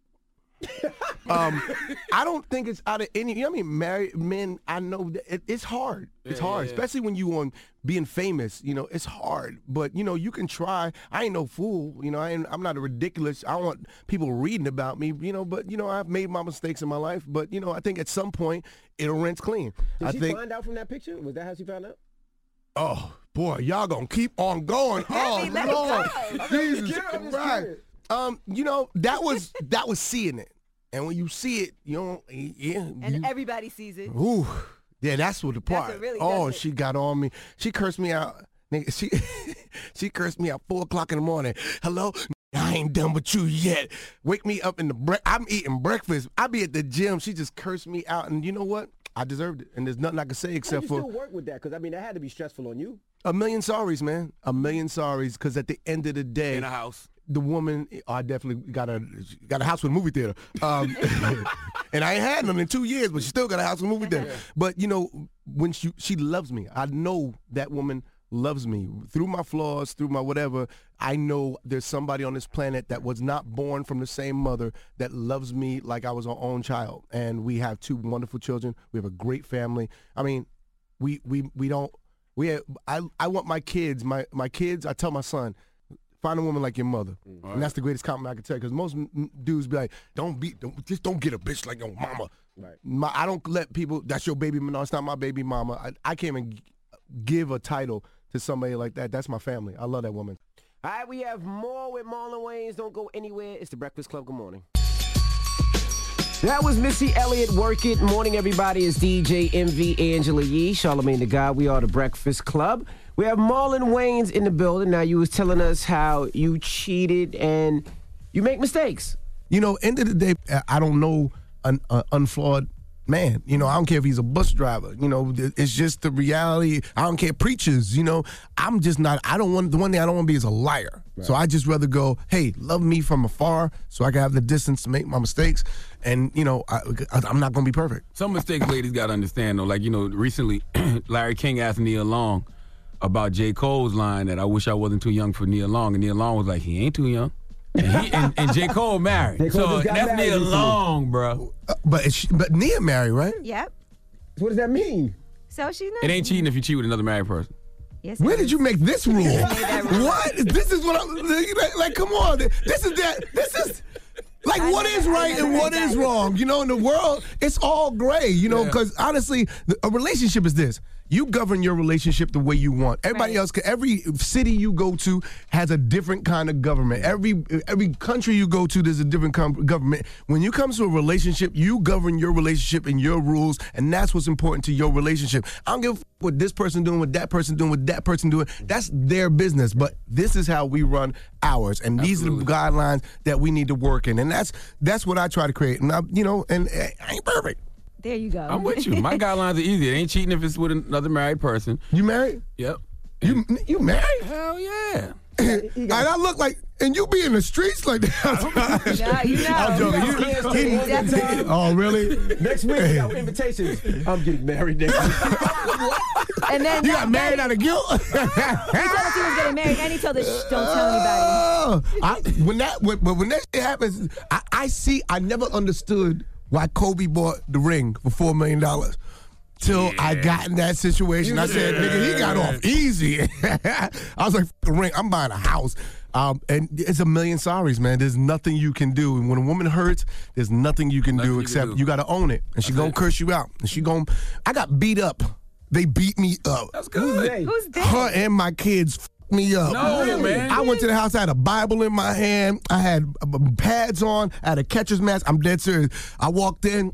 Um, I don't think it's out of any. You know what I mean? Married men, I know that it, it's hard. It's Yeah, hard, yeah, yeah. especially when you on being famous. You know, it's hard. But you know, you can try. I ain't no fool. You know, I ain't, I'm not a ridiculous. I don't want people reading about me. You know, but you know, I've made my mistakes in my life. But you know, I think at some point it'll rinse clean. Did I she think. find out from that picture? Was that how she found out? Oh boy, y'all gonna keep on going. Oh me let it Lord, go. Jesus curious, I'm just Christ. curious. Um, you know, that was that was seeing it. And when you see it, you don't, yeah. And you, everybody sees it. Ooh, yeah, that's what the That's part. what really oh, does it. she got on me. She cursed me out. Nigga, she she cursed me out four o'clock in the morning. Hello, I ain't done with you yet. Wake me up in the bre- I'm eating breakfast. I be at the gym. She just cursed me out, and you know what? I deserved it, and there's nothing I can say How except you for still work with that? Because I mean, that had to be stressful on you. a million sorries, man. A million sorries, because at the end of the day, In a house. the woman, I definitely got a got a house with a movie theater, um, and I ain't had none in two years, but she still got a house with a movie theater. But you know, when she she loves me, I know that woman loves me through my flaws, through my whatever. I know there's somebody on this planet that was not born from the same mother that loves me like I was her own child, and we have two wonderful children. We have a great family. I mean, we we we don't we. Have, I I want my kids, my my kids. I tell my son, find a woman like your mother, Right. and that's the greatest compliment I can tell. Because most m- m- dudes be like, "Don't be, don't, just don't get a bitch like your mama." Right. My, I don't let people. That's your baby. No, it's not my baby mama. I, I can't even g- give a title to somebody like that. That's my family. I love that woman. All right, we have more with Marlon Wayans. Don't go anywhere. It's the Breakfast Club. Good morning. That was Missy Elliott, Work It. Morning, everybody. It's D J M V, Angela Yee, Charlamagne the God. We are the Breakfast Club. We have Marlon Wayans in the building. Now, you was telling us how you cheated and you make mistakes. You know, end of the day, I don't know an uh, unflawed man. You know, I don't care if he's a bus driver. You know, it's just the reality. I don't care preachers. You know, I'm just not. I don't want the one thing I don't want to be is a liar. So I just rather go, hey, love me from afar, so I can have the distance to make my mistakes. And you know, I, I'm not gonna be perfect. Some mistakes ladies got to understand, though. Like, you know, recently, Larry King asked Nia Long, about J. Cole's line that I wish I wasn't too young for Nia Long, and Nia Long was like, he ain't too young. And, he, and, and J. Cole married. J. Cole so just got that's married Nia this Long, bro. Uh, but it's, but Nia married, right? Yep. What does that mean? So she's not. It ain't cheating if you cheat with another married person. Yes. Where it did is. you make this rule? that rule. What? This is what I'm like, like. Come on, this is that. This is. Like, I what never- is I right never and what heard is that. wrong? You know, in the world, it's all gray, you know, Yeah. because honestly, the- a relationship is this. You govern your relationship the way you want. Everybody Right. else, every city you go to has a different kind of government. Every every country you go to, there's a different com- government. When you come to a relationship, you govern your relationship and your rules, and that's what's important to your relationship. I don't give a f- what this person doing, what that person doing, what that person doing. That's their business. But this is how we run ours, and these are the guidelines that we need to work in, and that's that's what I try to create. And I, you know, and I ain't perfect. There you go. I'm with you. My guidelines are easy. It ain't cheating if it's with another married person. You married? Yep. You you married? Hell yeah. And I look like, and you be in the streets like that. Yeah, you know. I'm joking. You You- know. he- Definitely. oh, really? Next week, we got invitations. I'm getting married next week. And then You that- got married out of guilt? He told us he was getting married, and he told us, "Shh, don't tell anybody." Oh, I, when that when, when that shit happens, I, I see. I never understood why Kobe bought the ring for four million dollars. Till I got in that situation, I said, "Nigga, he got off easy." I was like, "The ring, I'm buying a house." Um, and it's a million sorries, man. There's nothing you can do. And when a woman hurts, there's nothing you can Nothing do you can except do. you got to own it. And she That's gonna it. curse you out. And she gonna. I got beat up. They beat me up. That's Who's good. they? Who's that? Her and my kids f- me up. No, Really? man. I went to the house. I had a Bible in my hand. I had uh, pads on. I had a catcher's mask. I'm dead serious. I walked in.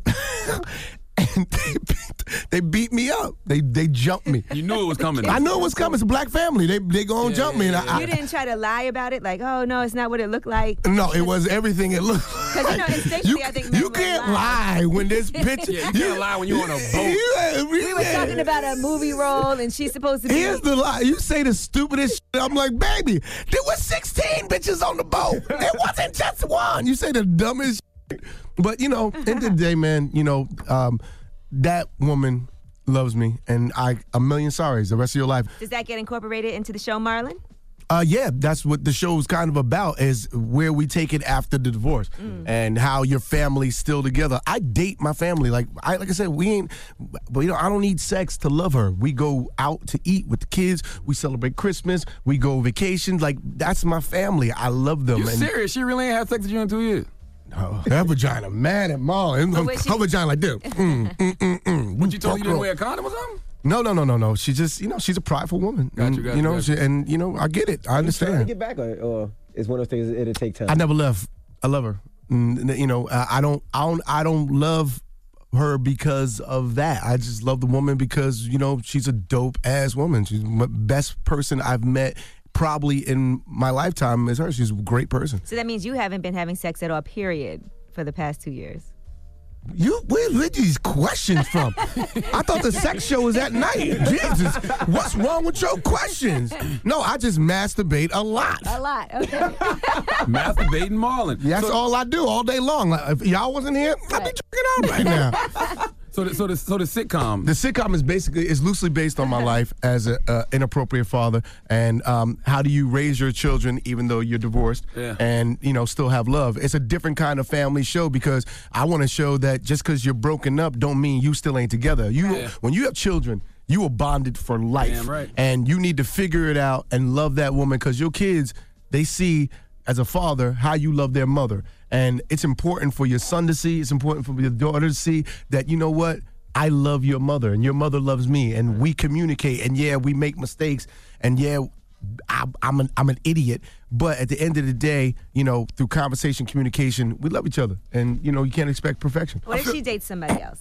And they beat, they beat me up. They they jumped me. You knew it was coming. I knew it was coming. It's a black family. They they gonna Yeah, jump me. And yeah, I, You I, didn't try to lie about it, like, "Oh no, it's not what it looked like." no, it was everything it looked. Because you know, instinctually, You, I think men you would can't lie. lie when this picture. Yeah, you can't lie when you on a boat. You- We were talking about a movie role, and she's supposed to be. Here's the lie. You say the stupidest shit. I'm like, baby, there was sixteen bitches on the boat. It wasn't just one. You say the dumbest shit. But, you know, end of the day, man, you know, um, that woman loves me, and I a million sorries the rest of your life. Does that get incorporated into the show, Marlon? Uh, yeah, that's what the show's kind of about, is where we take it after the divorce and how your family's still together. I date my family. Like I like I said, we ain't, but you know, I don't need sex to love her. We go out to eat with the kids. We celebrate Christmas. We go vacations. Like, that's my family. I love them. You And- serious? She really ain't had sex with you in two years. Oh, that vagina mad at Marlon. Oh, wait, she- Her vagina like this. Mm, mm, mm, mm. What you told you didn't wear a condom or something? No, no, no, no, no. She just, you know, she's a prideful woman. Gotcha, and, gotcha, you know, gotcha. she, and you know, I get it. I Trying to understand. get back, or, or it's one of those things it'll take time. I never left. I love her. Mm, you know, I I don't, I don't, I don't love her because of that. I just love the woman because, you know, she's a dope ass woman. She's the best person I've met probably in my lifetime is her. She's a great person. So that means you haven't been having sex at all, period, for the past two years. You, where did these questions from? I thought the sex show was at night. Jesus, what's wrong with your questions? No, I just masturbate a lot. A lot, okay. Masturbating Marlon. That's so, all I do all day long. Like, if y'all wasn't here, I'd be checking out right now. So the, so the, so the sitcom. The sitcom is basically is loosely based on my life as an uh, inappropriate father, and um, how do you raise your children even though you're divorced, Yeah. and you know still have love. It's a different kind of family show because I want to show that just because you're broken up don't mean you still ain't together. You Yeah. when you have children, you are bonded for life, Damn right. and you need to figure it out and love that woman because your kids, they see as a father how you love their mother. And it's important for your son to see, it's important for your daughter to see that, you know what, I love your mother and your mother loves me, and we communicate, and yeah, we make mistakes, and yeah, I, I'm an I'm an idiot, but at the end of the day, you know, through conversation, communication, we love each other, and you know, you can't expect perfection. What if she dates somebody else?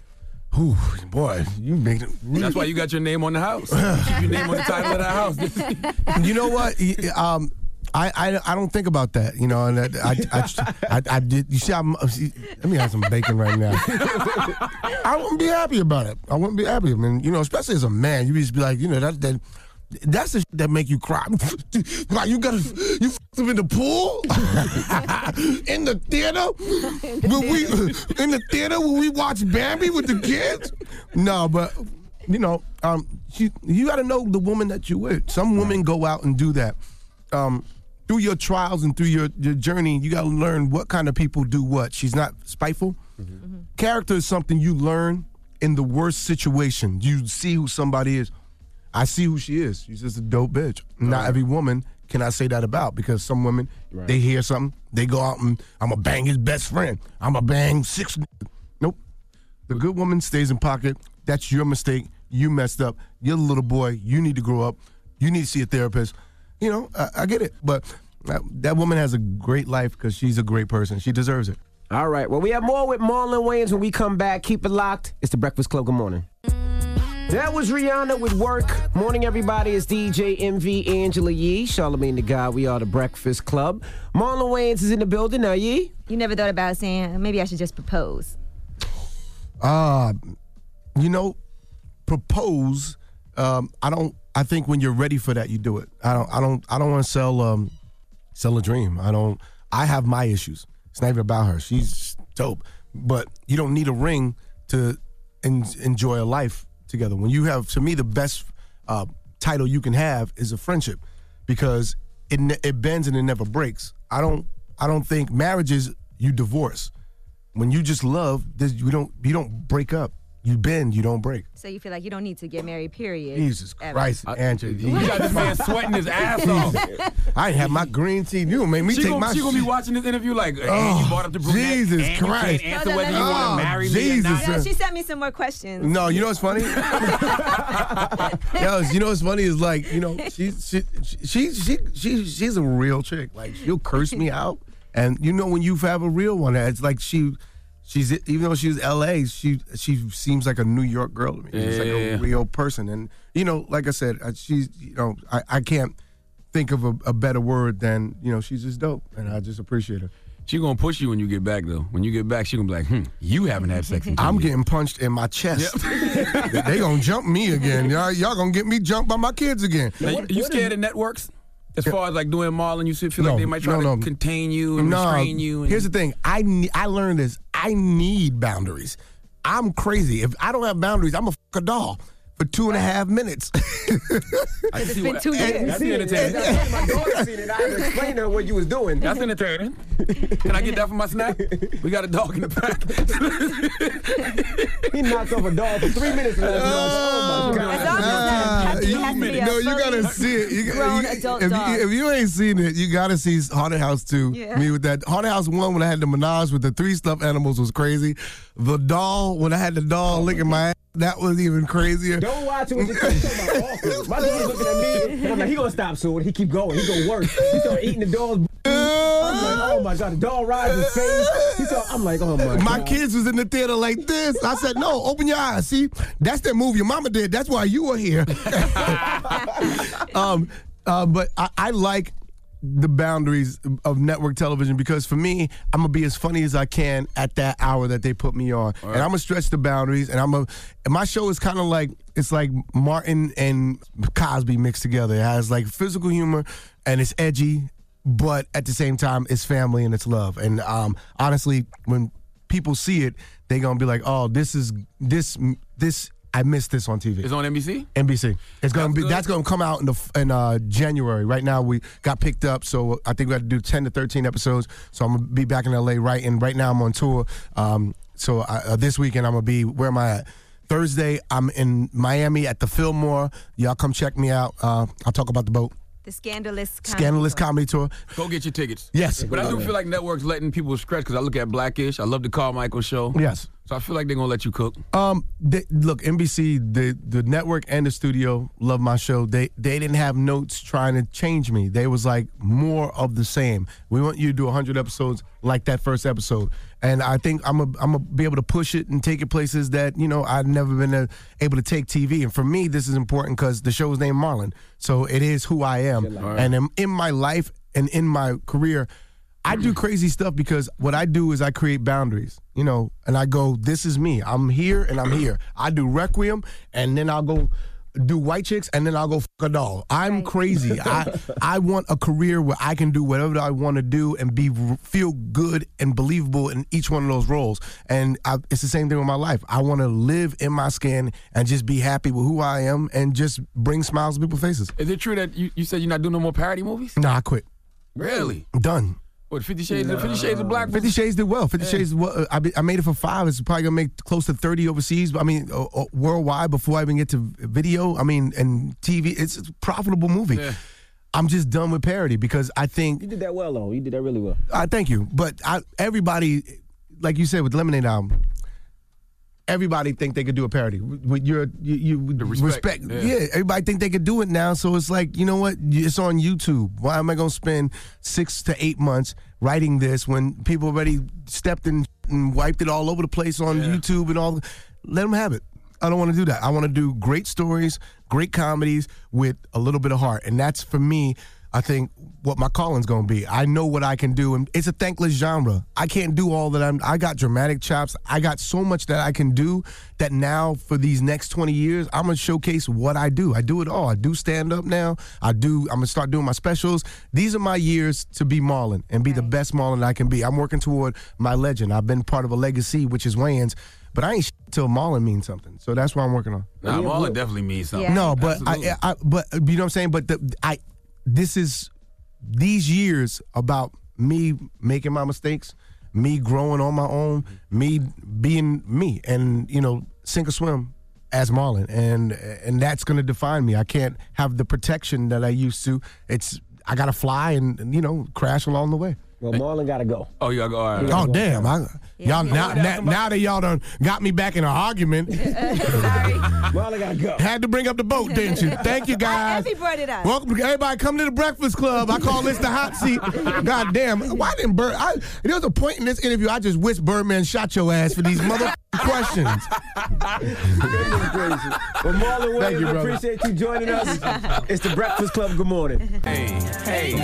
Ooh, boy, you make it. That's why you got your name on the house. Your name on the title of that house. You know what? Y- Um, I, I I don't think about that. You know, and I I, I, I, I did. You see, I'm. See, let me have some bacon right now. I wouldn't be happy about it. I wouldn't be happy. I mean, you know, especially as a man, you just be like, you know, that that. That's the shit that make you cry. Like you got to, you f***ed him in the pool, in the theater, when we in the theater when we watch Bambi with the kids. No, but you know, um, you, you got to know the woman that you're with. Some women go out and do that. Um, through your trials and through your, your journey, you got to learn what kind of people do what. She's not spiteful. Mm-hmm. Mm-hmm. Character is something you learn in the worst situation. You see who somebody is. I see who she is. She's just a dope bitch. Right. Not every woman can I say that about, because some women, right. they hear something, they go out and, I'm going to bang his best friend. I'm going to bang six. Nope. The good woman stays in pocket. That's your mistake. You messed up. You're a little boy. You need to grow up. You need to see a therapist. You know, I, I get it. But that, that woman has a great life because she's a great person. She deserves it. All right. Well, we have more with Marlon Wayans when we come back. Keep it locked. It's The Breakfast Club. Good morning. That was Rihanna with Work. Morning, everybody. It's D J M V, Angela Yee, Charlamagne the God. We are The Breakfast Club. Marlon Wayans is in the building. Now, Yee? You never thought about saying, maybe I should just propose? Uh, you know, propose. Um, I don't. I think when you're ready for that, you do it. I don't. I don't. I don't want to sell um, sell a dream. I don't. I have my issues. It's not even about her. She's dope, but you don't need a ring to en- enjoy a life together. When you have, to me, the best uh, title you can have is a friendship, because it ne- it bends and it never breaks. I don't. I don't think marriage is you divorce. When you just love, you don't. You don't break up. You bend, you don't break. So you feel like you don't need to get married, period. Jesus ever. Christ, Angela. You got this man sweating his ass off. I ain't have my green tea. You made me she take gonna, my She going to be shit. watching this interview like, hey, Oh, you brought up the brunette. Jesus and Christ. You can't answer No, no, whether no, you no. want to marry me or Jesus. not. No, she sent me some more questions. No, you know what's funny? Yo, you know what's funny is, like, you know, she, she, she, she, she, she's a real chick. Like, she'll curse me out. And you know when you have a real one, it's like she... She's, even though she's L A, she she seems like a New York girl to me. She's like a real person. And, you know, like I said, she's, you know, I, I can't think of a, a better word than, you know, she's just dope. And I just appreciate her. She gonna push you when you get back, though. When you get back, she gonna be like, hmm, you haven't had sex in two I'm years. getting punched in my chest. Yep. They gonna jump me again. Y'all, y'all gonna get me jumped by my kids again. Now, what, you scared of networks? As far as like doing Marlon, you feel no, like they might try no, to no. contain you and no, restrain you. And... Here's the thing. I, ne- I learned this. I need boundaries. I'm crazy. If I don't have boundaries, I'm a fuck a doll for two and a half minutes. It's been two years. That's entertaining. My daughter seen it. I had to explain to her what you was doing. That's entertaining. Can I get that for my snack? We got a dog in the back. He knocked off a dog for three minutes last night. Oh, my God. As long as Ah, it you- has to be a no, you fully gotta see it. You, grown you- adult if, dog. you, if you ain't seen it, you gotta see Haunted House two. Yeah. Me with that Haunted House one, when I had the menage with the three stuffed animals, was crazy. The doll, when I had the doll licking my ass, that was even crazier. Don't watch it when you talking about awkward. My daughter's looking at me, and I'm like, he gonna stop soon. He keep going. He gonna work. He start eating the dog's. I'm like, oh my God, the dog rides his face. He start, I'm like, oh my God. My kids was in the theater like this. I said, no, open your eyes. See, that's that movie your mama did. That's why you were here. um, uh, but I, I like the boundaries of network television, because for me, I'm gonna be as funny as I can at that hour that they put me on, right. And I'm gonna stretch the boundaries. And I'm a, and my show is kind of like, it's like Martin and Cosby mixed together. It has like physical humor and it's edgy, but at the same time, it's family and it's love. And um, honestly, when people see it, they gonna be like, oh, this is this this. I missed this on T V. It's on N B C? N B C. It's gonna That's be good. that's gonna come out in the in uh, January. Right now we got picked up, so I think we got to do ten to thirteen episodes. So I'm gonna be back in L A right and right now I'm on tour. Um, so I, uh, this weekend I'm gonna be where am I at? Thursday I'm in Miami at the Fillmore. Y'all come check me out. Uh, I'll talk about the boat. The Scandalous Comedy Scandalous Tour. Comedy Tour. Go get your tickets. Yes. But I do feel like networks letting people stretch, because I look at Blackish. I love the Carmichael show. Yes. So I feel like they're going to let you cook. Um, they, look, N B C, the the network and the studio love my show. They they didn't have notes trying to change me. They was like, more of the same. We want you to do one hundred episodes like that first episode. And I think I'm a, I'm gonna be able to push it and take it places that, you know, I've never been uh, able to take T V. And for me, this is important because the show is named Marlon. So it is who I am. Right. And in, in my life and in my career, I do crazy stuff because what I do is I create boundaries, you know, and I go, this is me. I'm here and I'm here. I do Requiem, and then I'll go do white chicks, and then I'll go fuck a doll. I'm right. crazy. I I want a career where I can do whatever I want to do and be feel good and believable in each one of those roles. And I, it's the same thing with my life. I want to live in my skin and just be happy with who I am and just bring smiles to people's faces. Is it true that you, you said you're not doing no more parody movies? No, I quit. Really? Done. What, Fifty Shades of Fifty Shades of Black? Fifty Shades did well. Fifty yeah. Shades, well, I, I made it for five. It's probably going to make close to thirty overseas. I mean, uh, uh, worldwide before I even get to video. I mean, and T V. It's a profitable movie. Yeah. I'm just done with parody because I think... You did that well, though. You did that really well. I thank you. But I, everybody, like you said with Lemonade Album, everybody think they could do a parody. With your you, you the respect, respect. Yeah. yeah, everybody think they could do it now. So it's like, you know what? It's on YouTube. Why am I gonna spend six to eight months writing this when people already stepped in and wiped it all over the place on yeah. YouTube and all? Let them have it. I don't want to do that. I want to do great stories, great comedies with a little bit of heart, and that's for me. I think what my calling's gonna be. I know what I can do, and it's a thankless genre. I can't do all that. I'm. I got dramatic chops. I got so much that I can do that now for these next twenty years, I'm gonna showcase what I do. I do it all. I do stand up now. I do. I'm gonna start doing my specials. These are my years to be Marlon and be the best Marlon I can be. I'm working toward my legend. I've been part of a legacy, which is Wayans. But I ain't shit till Marlon means something. So that's what I'm working on. Nah, Marlon definitely means something. Yeah. No, but I, I, but you know what I'm saying. But the, I. This is these years about me making my mistakes, me growing on my own, me being me, and you know, sink or swim as Marlon, and and that's gonna define me. I can't have the protection that I used to. It's I gotta fly and you know crash along the way. Well, Marlon gotta go. Oh, you gotta go. All right. Oh, damn! I, yeah. Y'all now, now, now that y'all done got me back in an argument. Sorry, Marlon gotta go. Had to bring up the boat, didn't you? Thank you, guys. He brought it up. Welcome, everybody. Come to the Breakfast Club. I call this the hot seat. God damn! Why didn't Bird? I, there was a point in this interview I just wish Birdman shot your ass for these mother questions. Crazy. Well, Marlon Wayans, we appreciate you joining us. It's the Breakfast Club. Good morning. Hey, hey,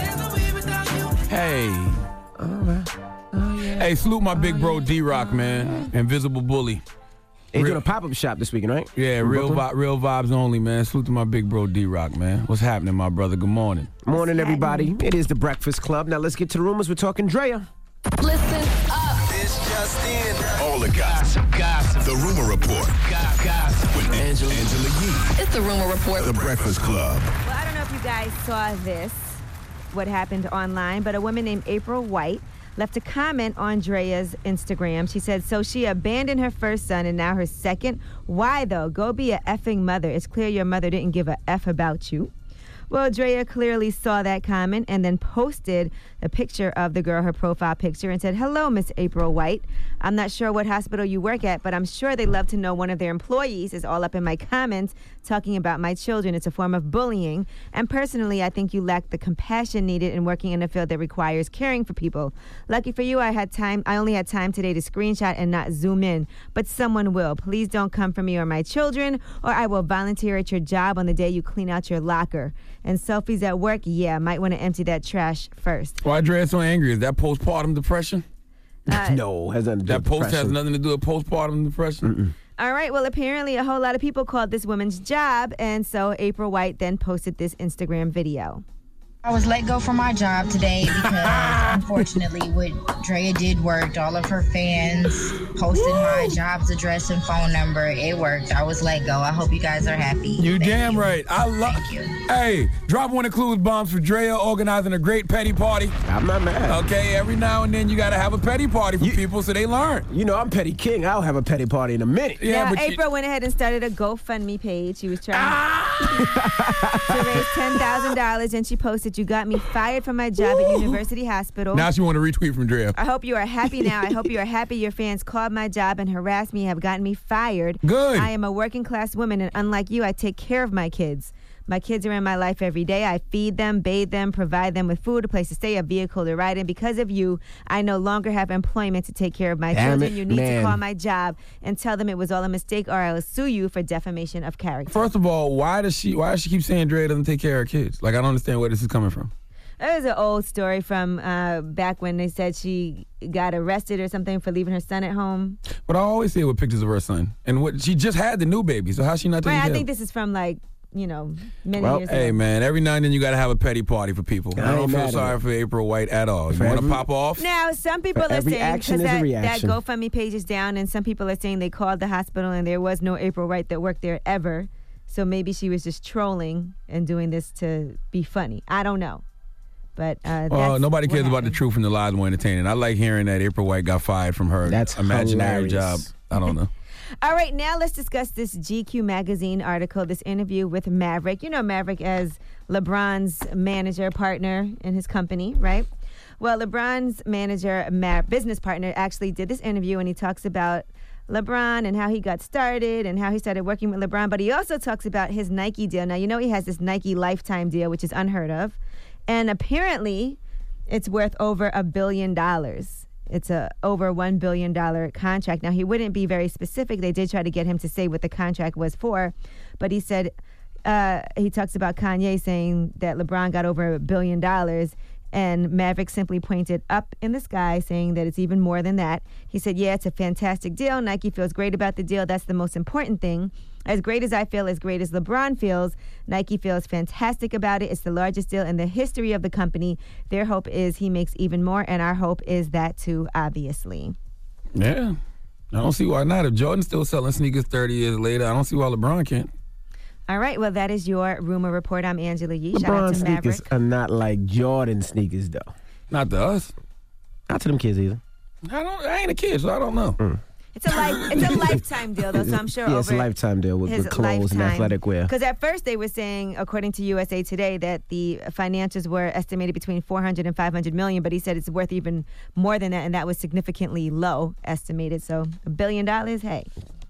hey. All right. Oh, yeah. Hey, salute my big bro D-Rock, man. Invisible Bully. He's doing a pop-up shop this weekend, right? Yeah, real vi- real vibes only, man. Salute to my big bro D-Rock, man. What's happening, my brother? Good morning. Morning, everybody. It is the Breakfast Club. Now let's get to the rumors. We're talking Drea. Listen up. This just in. All the gossip, gossip. The Rumor Report. Gossip, gossip. With Angela, Angela Yee. It's the Rumor Report. The Breakfast Club. Well, I don't know if you guys saw this, what happened online, but a woman named April White left a comment on Drea's Instagram. She said, so she abandoned her first son and now her second. Why, though? Go be a effing mother. It's clear your mother didn't give a F about you. Well, Drea clearly saw that comment and then posted a picture of the girl, her profile picture, and said, hello, Miss April White. I'm not sure what hospital you work at, but I'm sure they'd love to know one of their employees is all up in my comments talking about my children. It's a form of bullying. And personally, I think you lack the compassion needed in working in a field that requires caring for people. Lucky for you, I had time. I only had time today to screenshot and not zoom in, but someone will. Please don't come for me or my children, or I will volunteer at your job on the day you clean out your locker. And selfies at work, yeah, might want to empty that trash first. Why Drea so angry? Is that postpartum depression? Uh, no, has nothing to do that with post depression. has nothing to do with postpartum depression. Mm-mm. All right, well, apparently a whole lot of people called this woman's job, and so April White then posted this Instagram video. I was let go from my job today because, unfortunately, what Drea did worked. All of her fans posted Woo! my job's address and phone number. It worked. I was let go. I hope you guys are happy. You Thank damn you. right. I love. Thank you. Hey, drop one of Clues bombs for Drea organizing a great petty party. I'm not mad. Okay, every now and then you got to have a petty party for you, people so they learn. You know, I'm Petty King. I'll have a petty party in a minute. Yeah, now, but April you... went ahead and started a GoFundMe page. She was trying ah! to raise ten thousand dollars, and she posted, you got me fired from my job Ooh. at University Hospital. Now she want to retweet from Drea. I hope you are happy now. I hope you are happy your fans called my job and harassed me, have gotten me fired. Good. I am a working class woman, and unlike you, I take care of my kids. My kids are in my life every day. I feed them, bathe them, provide them with food, a place to stay, a vehicle to ride in. Because of you, I no longer have employment to take care of my Damn children. it, you need man. to call my job and tell them it was all a mistake, or I will sue you for defamation of character. First of all, why does she why does she keep saying Drea doesn't take care of her kids? Like, I don't understand where this is coming from. It was an old story from uh, back when they said she got arrested or something for leaving her son at home. But I always see it with pictures of her son. And what she just had the new baby, so how's she not taking right, care I think of? this is from like you know, many Well, years hey, ago. man, every now and then you got to have a petty party for people. I, I don't ain't feel mad at sorry it. for April White at all. You For want to every- pop off? Now, some people For are every saying action because is a that, that reaction. GoFundMe page is down, and some people are saying they called the hospital and there was no April Wright that worked there ever. So maybe she was just trolling and doing this to be funny. I don't know. But uh, Well, that's nobody what cares about the happened. truth and the lies more entertaining. I like hearing that April White got fired from her That's imaginary hilarious. job. I don't know. All right, now let's discuss this G Q magazine article, this interview with Maverick. You know Maverick as LeBron's manager, partner in his company, right? Well, LeBron's manager, ma- business partner, actually did this interview, and he talks about LeBron and how he got started and how he started working with LeBron. But he also talks about his Nike deal. Now, you know he has this Nike lifetime deal, which is unheard of. And apparently, it's worth over a billion dollars. It's a over one billion dollars contract. Now, he wouldn't be very specific. They did try to get him to say what the contract was for. But he said, uh, he talks about Kanye saying that LeBron got over a billion dollars. And Maverick simply pointed up in the sky, saying that it's even more than that. He said, yeah, it's a fantastic deal. Nike feels great about the deal. That's the most important thing. As great as I feel, as great as LeBron feels, Nike feels fantastic about it. It's the largest deal in the history of the company. Their hope is he makes even more, and our hope is that too, obviously. Yeah. I don't see why not. If Jordan's still selling sneakers thirty years later, I don't see why LeBron can't. All right, well, that is your rumor report. I'm Angela Yee. Shout out LeBron to Maverick. sneakers are not like Jordan sneakers, though. Not to us. Not to them kids either. I don't. I ain't a kid, so I don't know. Mm. It's a life. It's a lifetime deal, though. So I'm sure. Yeah, it's a over lifetime deal with, his with clothes and lifetime. athletic wear. Because at first they were saying, according to U S A Today, that the financials were estimated between four hundred and five hundred million, but he said it's worth even more than that, and that was significantly low estimated. So a billion dollars, hey.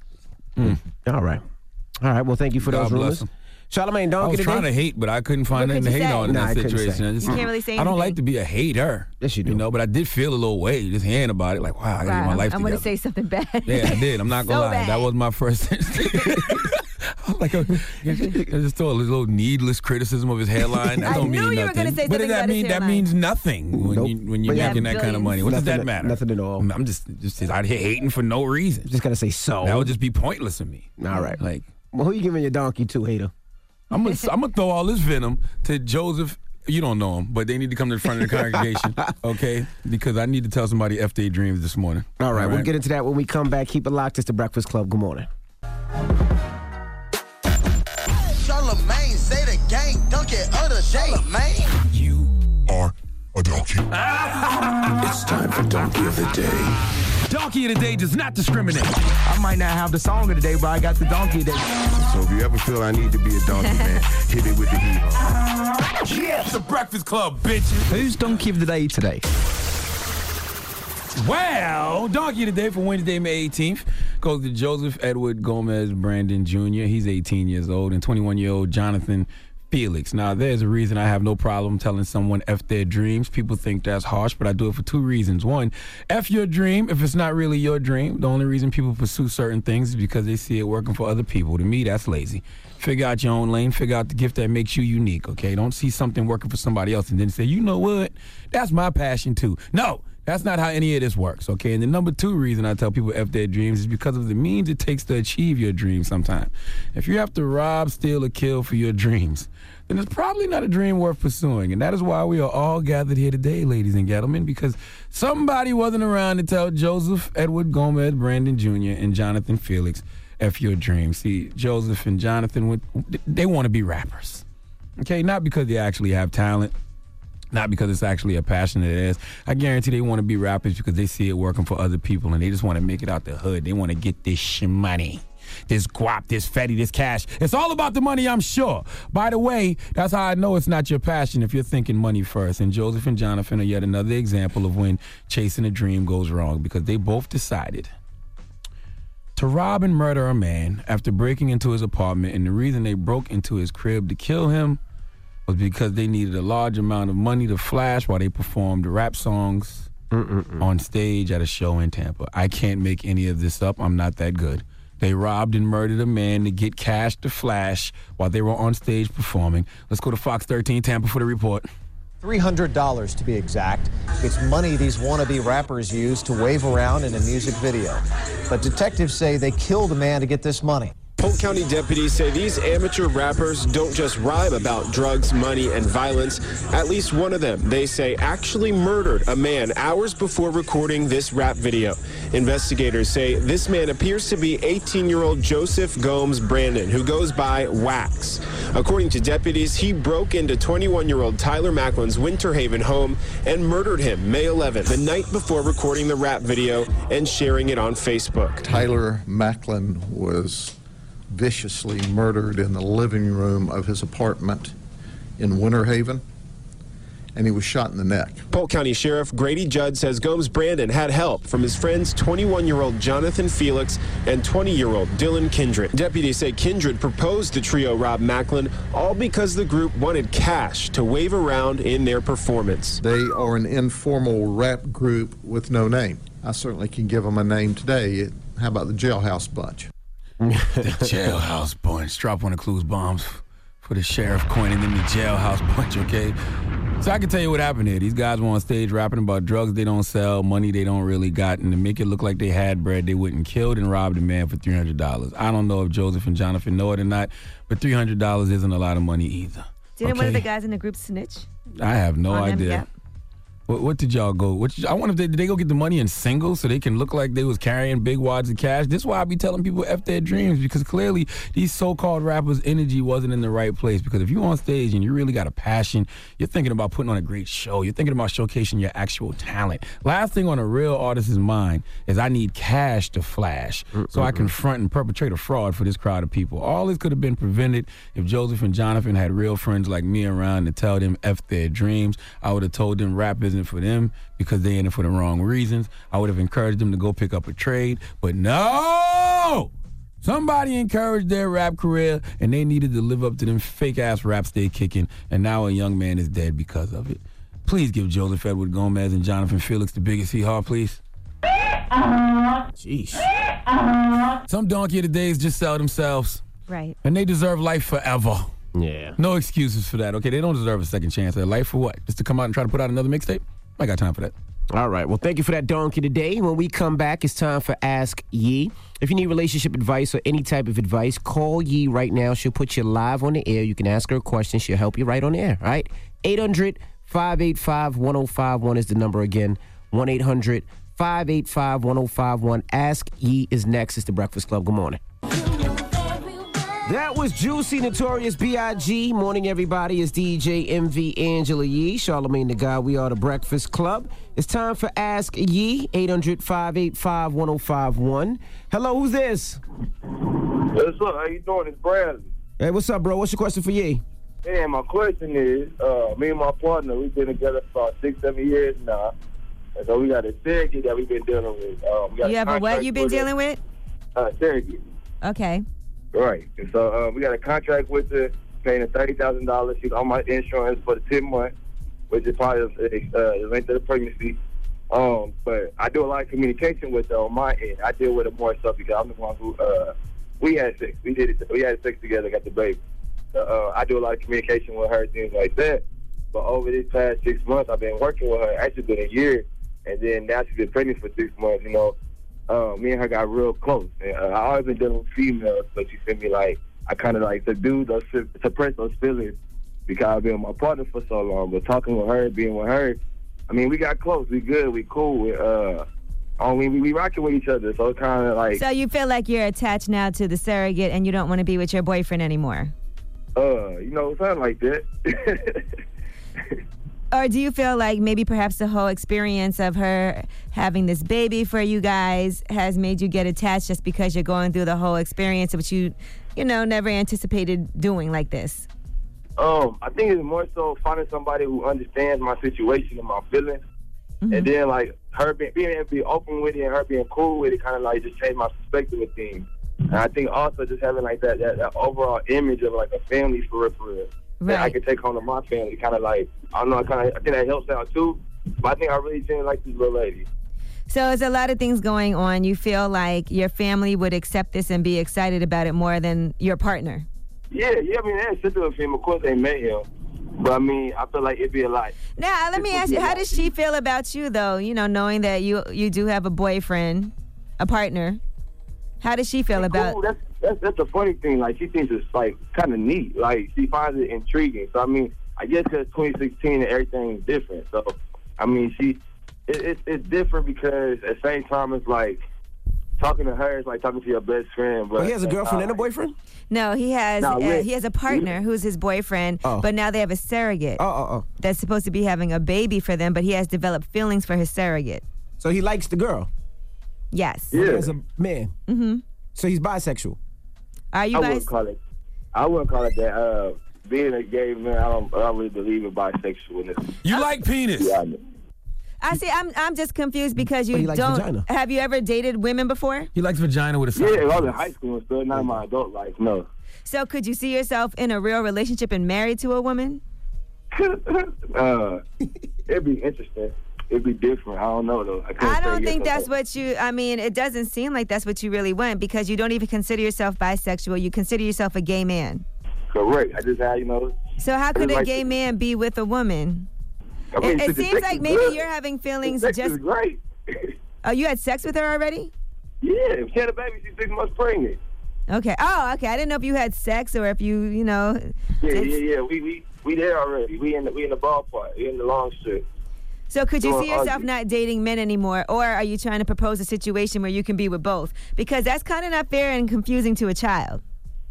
Mm. All right. All right. Well, thank you for God those bless rumors. him. Charlamagne, I don't was get trying to hate, but I couldn't find What nothing could to you hate say? on in Nah, I that couldn't say. situation. I just, You can't really say I don't anything. like to be a hater. Yes, you do. You know, but I did feel a little way just hearing about it. Like, wow, I gotta get my Wow, life I'm together. going to say something bad. Yeah, I did. I'm not gonna So lie. bad. That was my first instinct. I'm like, a, I just throw a little needless criticism of his hairline. That I don't knew mean you were nothing. gonna say what something does that about his mean? That hairline. means nothing when Nope. you when you're But yeah, making that kind of billions. money. What does Nothing- that matter? nothing at all. I'm just just out here hating for no reason. Just got to say so. That would just be pointless to me. All right. Like, Well, who you giving your donkey to, hater? I'm gonna I'm gonna throw all this venom to Joseph. You don't know him, but they need to come to the front of the congregation, okay? Because I need to tell somebody F their dreams this morning. All right, we'll get into that when we come back. Keep it locked. It's the Breakfast Club. Good morning. Charlamagne, say the gang, dunk it, other Charlamagne. You are a donkey. It's time for Donkey of the Day. Donkey of the Day does not discriminate. I might not have the song of the day, but I got the donkey of the day. So if you ever feel I need to be a donkey, man, hit it with the heat. Yeah, it's the Breakfast Club, bitches. Who's Donkey of the Day today? Well, Donkey of the Day for Wednesday, May eighteenth goes to Joseph Edward Gomez Brandon Junior He's eighteen years old, and twenty-one-year-old Jonathan Felix. Now, there's a reason I have no problem telling someone F their dreams. People think that's harsh, but I do it for two reasons. One, F your dream if it's not really your dream. The only reason people pursue certain things is because they see it working for other people. To me, that's lazy. Figure out your own lane. Figure out the gift that makes you unique, okay? Don't see something working for somebody else and then say, you know what? That's my passion, too. No. That's not how any of this works, okay? And the number two reason I tell people F their dreams is because of the means it takes to achieve your dreams sometimes. If you have to rob, steal, or kill for your dreams, then it's probably not a dream worth pursuing. And that is why we are all gathered here today, ladies and gentlemen, because somebody wasn't around to tell Joseph Edward Gomez Brandon Junior and Jonathan Felix F your dreams. See, Joseph and Jonathan, they want to be rappers, okay? Not because they actually have talent. Not because it's actually a passion that it is. I guarantee they want to be rappers because they see it working for other people and they just want to make it out the hood. They want to get this sh- money, this guap, this fatty, this cash. It's all about the money, I'm sure. By the way, that's how I know it's not your passion if you're thinking money first. And Joseph and Jonathan are yet another example of when chasing a dream goes wrong because they both decided to rob and murder a man after breaking into his apartment. And the reason they broke into his crib to kill him was because they needed a large amount of money to flash while they performed rap songs Mm-mm-mm. on stage at a show in Tampa. I can't make any of this up. I'm not that good. They robbed and murdered a man to get cash to flash while they were on stage performing. Let's go to Fox thirteen Tampa for the report. three hundred dollars to be exact. It's money these wannabe rappers use to wave around in a music video. But detectives say they killed a man to get this money. Polk County deputies say these amateur rappers don't just rhyme about drugs, money, and violence. At least one of them, they say, actually murdered a man hours before recording this rap video. Investigators say this man appears to be eighteen-year-old Joseph Gomes Brandon, who goes by Wax. According to deputies, he broke into twenty-one-year-old Tyler Macklin's Winter Haven home and murdered him May eleventh, the night before recording the rap video and sharing it on Facebook. Tyler Macklin was viciously murdered in the living room of his apartment in Winter Haven, and he was shot in the neck. Polk County Sheriff Grady Judd says Gomes Brandon had help from his friends twenty-one-year-old Jonathan Felix and twenty-year-old Dylan Kindred. Deputies say Kindred proposed to trio Rob Macklin, all because the group wanted cash to wave around in their performance. They are an informal rap group with no name. I certainly can give them a name today. How about the Jailhouse Bunch? The Jailhouse Bunch. Drop one of Clues bombs for the sheriff coining them the Jailhouse Bunch, okay? So I can tell you what happened here. These guys were on stage rapping about drugs they don't sell, money they don't really got, and to make it look like they had bread, they went and killed and robbed a man for three hundred dollars. I don't know if Joseph and Jonathan know it or not, but three hundred dollars isn't a lot of money either. Didn't okay? one of the guys in the group snitch? I have no on idea. Them? What, what did y'all go? What, I wonder if they did they go get the money in singles so they can look like they was carrying big wads of cash. This is why I be telling people F their dreams, because clearly these so-called rappers' energy wasn't in the right place. Because if you on stage and you really got a passion, you're thinking about putting on a great show. You're thinking about showcasing your actual talent. Last thing on a real artist's mind is I need cash to flash Mm-mm. so I can front and perpetrate a fraud for this crowd of people. All this could have been prevented if Joseph and Jonathan had real friends like me around to tell them F their dreams. I would have told them rap isn't for them because they in it for the wrong reasons. I would have encouraged them to go pick up a trade, but no! Somebody encouraged their rap career, and they needed to live up to them fake-ass raps they kicking, and now a young man is dead because of it. Please give Joseph Edward Gomez and Jonathan Felix the biggest hee-haw, please. Jeez. Some donkey of the days just sell themselves. Right. And they deserve life forever. Yeah. No excuses for that, okay? They don't deserve a second chance at life for what? Just to come out and try to put out another mixtape? I got time for that. All right. Well, thank you for that donkey today. When we come back, it's time for Ask Yee. If you need relationship advice or any type of advice, call Yee right now. She'll put you live on the air. You can ask her a question. She'll help you right on the air, all right? eight hundred, five eight five, one oh five one is the number again. one eight hundred, five eight five, one oh five one. Ask Yee is next. It's The Breakfast Club. Good morning. That was Juicy, Notorious B I G Morning, everybody. It's D J M V Angela Yee, Charlamagne the God. We are The Breakfast Club. It's time for Ask Yee, eight hundred, five eight five, one oh five one. Hello, who's this? What's up? How you doing? It's Bradley. Hey, what's up, bro? What's your question for Yee? Hey, my question is, uh, me and my partner, we've been together for about six, seven years now. And so we got a surrogate that we've been dealing with. Um, we got You have a what you've been dealing with? Uh, surrogate. Okay. Right. And so uh, we got a contract with her, paying her thirty thousand dollars. She's on my insurance for the ten months, which is part of uh, the length of the pregnancy. Um, but I do a lot of communication with her on my end. I deal with her more so because I'm the one who, uh, we had sex. We did it. We had sex together, got the baby. So, uh, I do a lot of communication with her, things like that. But over this past six months, I've been working with her. Actually been a year. And then now she's been pregnant for six months, you know. Uh, me and her got real close. And, uh, I always been dealing with females, but you feel me, like, I kind of like subdued those, suppress those feelings because I've been with my partner for so long. But talking with her, being with her, I mean, we got close. We good. We cool. We, uh, I mean, we, we rocking with each other. So it's kind of like. So you feel like you're attached now to the surrogate and you don't want to be with your boyfriend anymore? Uh, you know, something like that. Or do you feel like maybe perhaps the whole experience of her having this baby for you guys has made you get attached just because you're going through the whole experience, which you, you know, never anticipated doing like this? Um, I think it's more so finding somebody who understands my situation and my feelings. Mm-hmm. And then, like, her being, being able to be open with it and her being cool with it kind of, like, just changed my perspective of things. And I think also just having, like, that, that, that overall image of, like, a family for real, for real. Right. That I can take home to my family, kind of like, I don't know, kind of, I think that helps out too. But I think I really seem like this little lady. So there's a lot of things going on. You feel like your family would accept this and be excited about it more than your partner? Yeah, yeah, I mean, they accepted with him. Of course, they met him. But, I mean, I feel like it'd be a lot. Now, let me ask you, how does she feel about you, though, you know, knowing that you you do have a boyfriend, a partner? How does she feel She's about cool. That's, that's that's the funny thing. Like she thinks it's like kind of neat. Like she finds it intriguing. So I mean, I guess because twenty sixteen and everything's different. So I mean, she it, it, it's different because at the same time it's like talking to her is like talking to your best friend. But oh, he has a girlfriend uh, and a boyfriend? No, he has no, uh, he has a partner who's his boyfriend, oh. but now they have a surrogate oh, oh, oh. that's supposed to be having a baby for them, but he has developed feelings for his surrogate. So he likes the girl? Yes. Yeah. As a man? Mm-hmm. So he's bisexual? Are you I guys? wouldn't call it. I wouldn't call it that. Uh, being a gay man, I don't, I don't really believe in bisexualness. You like penis? Yeah. I see. I'm I'm just confused because you Oh, he likes don't. vagina. Have you ever dated women before? He likes vagina with a Yeah, side. I was in high school and stuff. Not in my adult life, no. So could you see yourself in a real relationship and married to a woman? uh, it'd be interesting. It'd be different. I don't know though. I, can't I say don't yes think or that's no. what you. I mean, it doesn't seem like that's what you really want because you don't even consider yourself bisexual. You consider yourself a gay man. Correct. I just had, you know. So how I could just a like gay to- man be with a woman? I mean, it it the seems sex like is maybe good. you're having feelings The sex just. is great. Oh, you had sex with her already? Yeah, if she had a baby, she's six months pregnant. Okay. Oh, okay. I didn't know if you had sex or if you, you know. Yeah, did- yeah, yeah. We we we there already. We in the we in the ballpark. We in the long strip. So could you Doing see yourself ugly. not dating men anymore, or are you trying to propose a situation where you can be with both? Because that's kind of not fair and confusing to a child.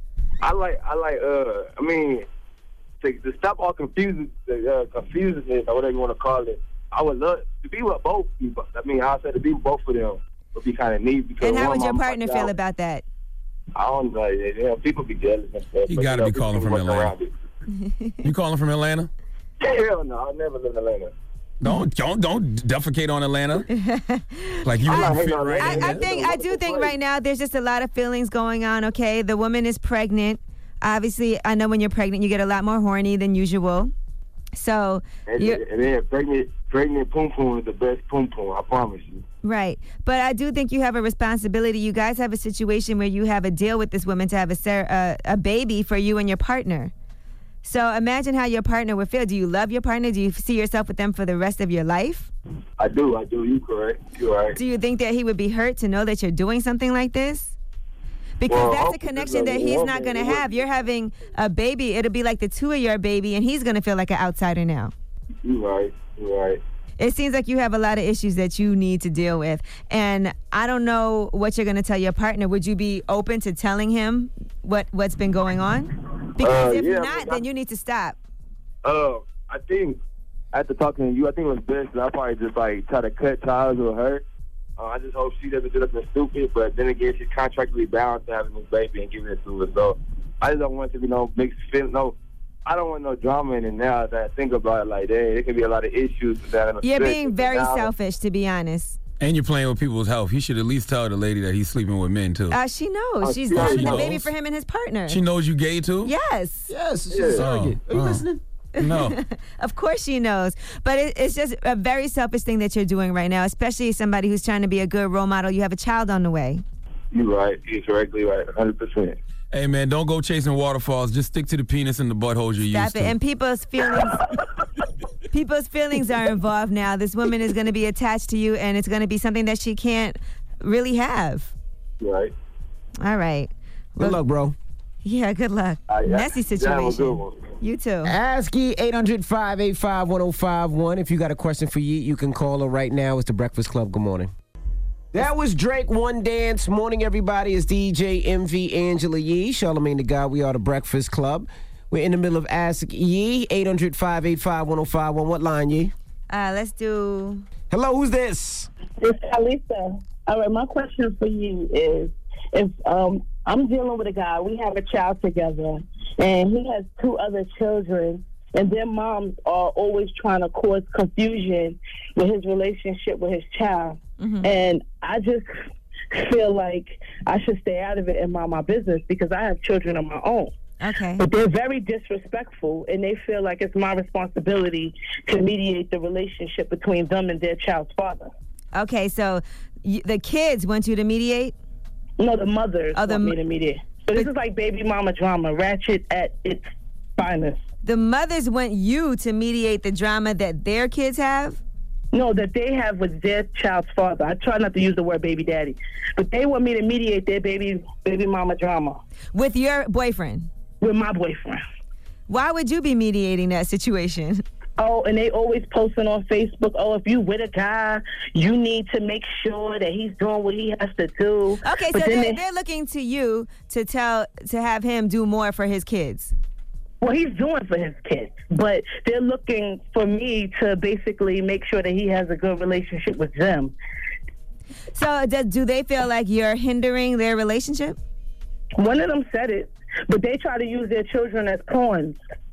I like I like uh I mean to, to stop all confusion uh, confusion or whatever you want to call it. I would love to be with both people. I mean, I said to be with both of them would be kind of neat. Because And how one would your mama partner fucked feel out. about that? I don't know. You know, people be jealous and stuff. You but, gotta know, be calling people from work Atlanta. around it. You calling from Atlanta? Hell no, I never lived in Atlanta. Don't don't don't defecate on Atlanta. Like you I, wouldn't fit right I, in I there. think I do think right now there's just a lot of feelings going on. Okay, the woman is pregnant. Obviously, I know when you're pregnant, you get a lot more horny than usual. So And, you're and then pregnant, pregnant poom poom is the best poom poom. I promise you. right, but I do think you have a responsibility. You guys have a situation where you have a deal with this woman to have a ser- uh, a baby for you and your partner. So imagine how your partner would feel. Do you love your partner? Do you see yourself with them for the rest of your life? I do, I do. You correct. You right. Do you think that he would be hurt to know that you're doing something like this? Because Well, that's a opposite connection that level he's woman, not going to it would- have. You're having a baby. It'll be like the two of your baby, and he's going to feel like an outsider now. You right. You right. It seems like you have a lot of issues that you need to deal with. And I don't know what you're going to tell your partner. Would you be open to telling him what, what's been going on? Because Uh, if yeah, not, but I- then you need to stop. Uh, I think after talking to you, I think it was best that I probably just like try to cut ties with her. Uh, I just hope she doesn't do nothing stupid. But then again, she's contractually bound to having this baby and giving it to her. So I just don't want to be no mixed feelings. No, I don't want no drama in it now. That I think about it, like, hey, there could be a lot of issues with that. in the You're future. being very Now- selfish, to be honest. And you're playing with people's health. He should at least tell the lady that he's sleeping with men too. Uh, she knows. Oh, She's she having She a knows? baby for him and his partner. She knows you gay too? Yes. Yes, she's Yeah. a surrogate. Are you Oh, oh. listening? No. Of course she knows. But it, it's just a very selfish thing that you're doing right now, especially somebody who's trying to be a good role model. You have a child on the way. You right. You're correctly right. one hundred percent. Hey man, don't go chasing waterfalls. Just stick to the penis and the buttholes you're Stop used it. to. And people's feelings people's feelings are involved now. This woman is going to be attached to you, and it's going to be something that she can't really have. You right. All right. Good luck, bro. Yeah, good luck. Uh, yeah. Messy Yeah, have a good situation. one. You too. Ask Yee, eight hundred, five eight five, one oh five one. If you got a question for Yee, you can call her right now. It's The Breakfast Club. Good morning. That was Drake, One Dance. Morning, everybody. It's D J M V Angela Yee, Charlamagne the God. We are The Breakfast Club. We're in the middle of Ask Yee, eight hundred, five eight five, one oh five one. What line, Yee? Uh, let's do... Hello, who's this? It's Alisa. All right, my question for you is, if um, I'm dealing with a guy, we have a child together, and he has two other children, and their moms are always trying to cause confusion with his relationship with his child. Mm-hmm. And I just feel like I should stay out of it and mind my business because I have children of my own. Okay. But they're very disrespectful, and they feel like it's my responsibility to mediate the relationship between them and their child's father. Okay, so y- the kids want you to mediate? No, the mothers Oh, the want mo- me to mediate. So this is like baby mama drama, ratchet at its finest. The mothers want you to mediate the drama that their kids have? No, that they have with their child's father. I try not to use the word baby daddy, but they want me to mediate their baby baby mama drama. With your boyfriend? With my boyfriend. Why would you be mediating that situation? Oh, and they always posting on Facebook, oh, if you with a guy, you need to make sure that he's doing what he has to do. Okay, But so then they're, they- they're looking to you to tell to have him do more for his kids. Well, he's doing for his kids, but they're looking for me to basically make sure that he has a good relationship with them. So do, do they feel like you're hindering their relationship? One of them said it, but they try to use their children as pawns.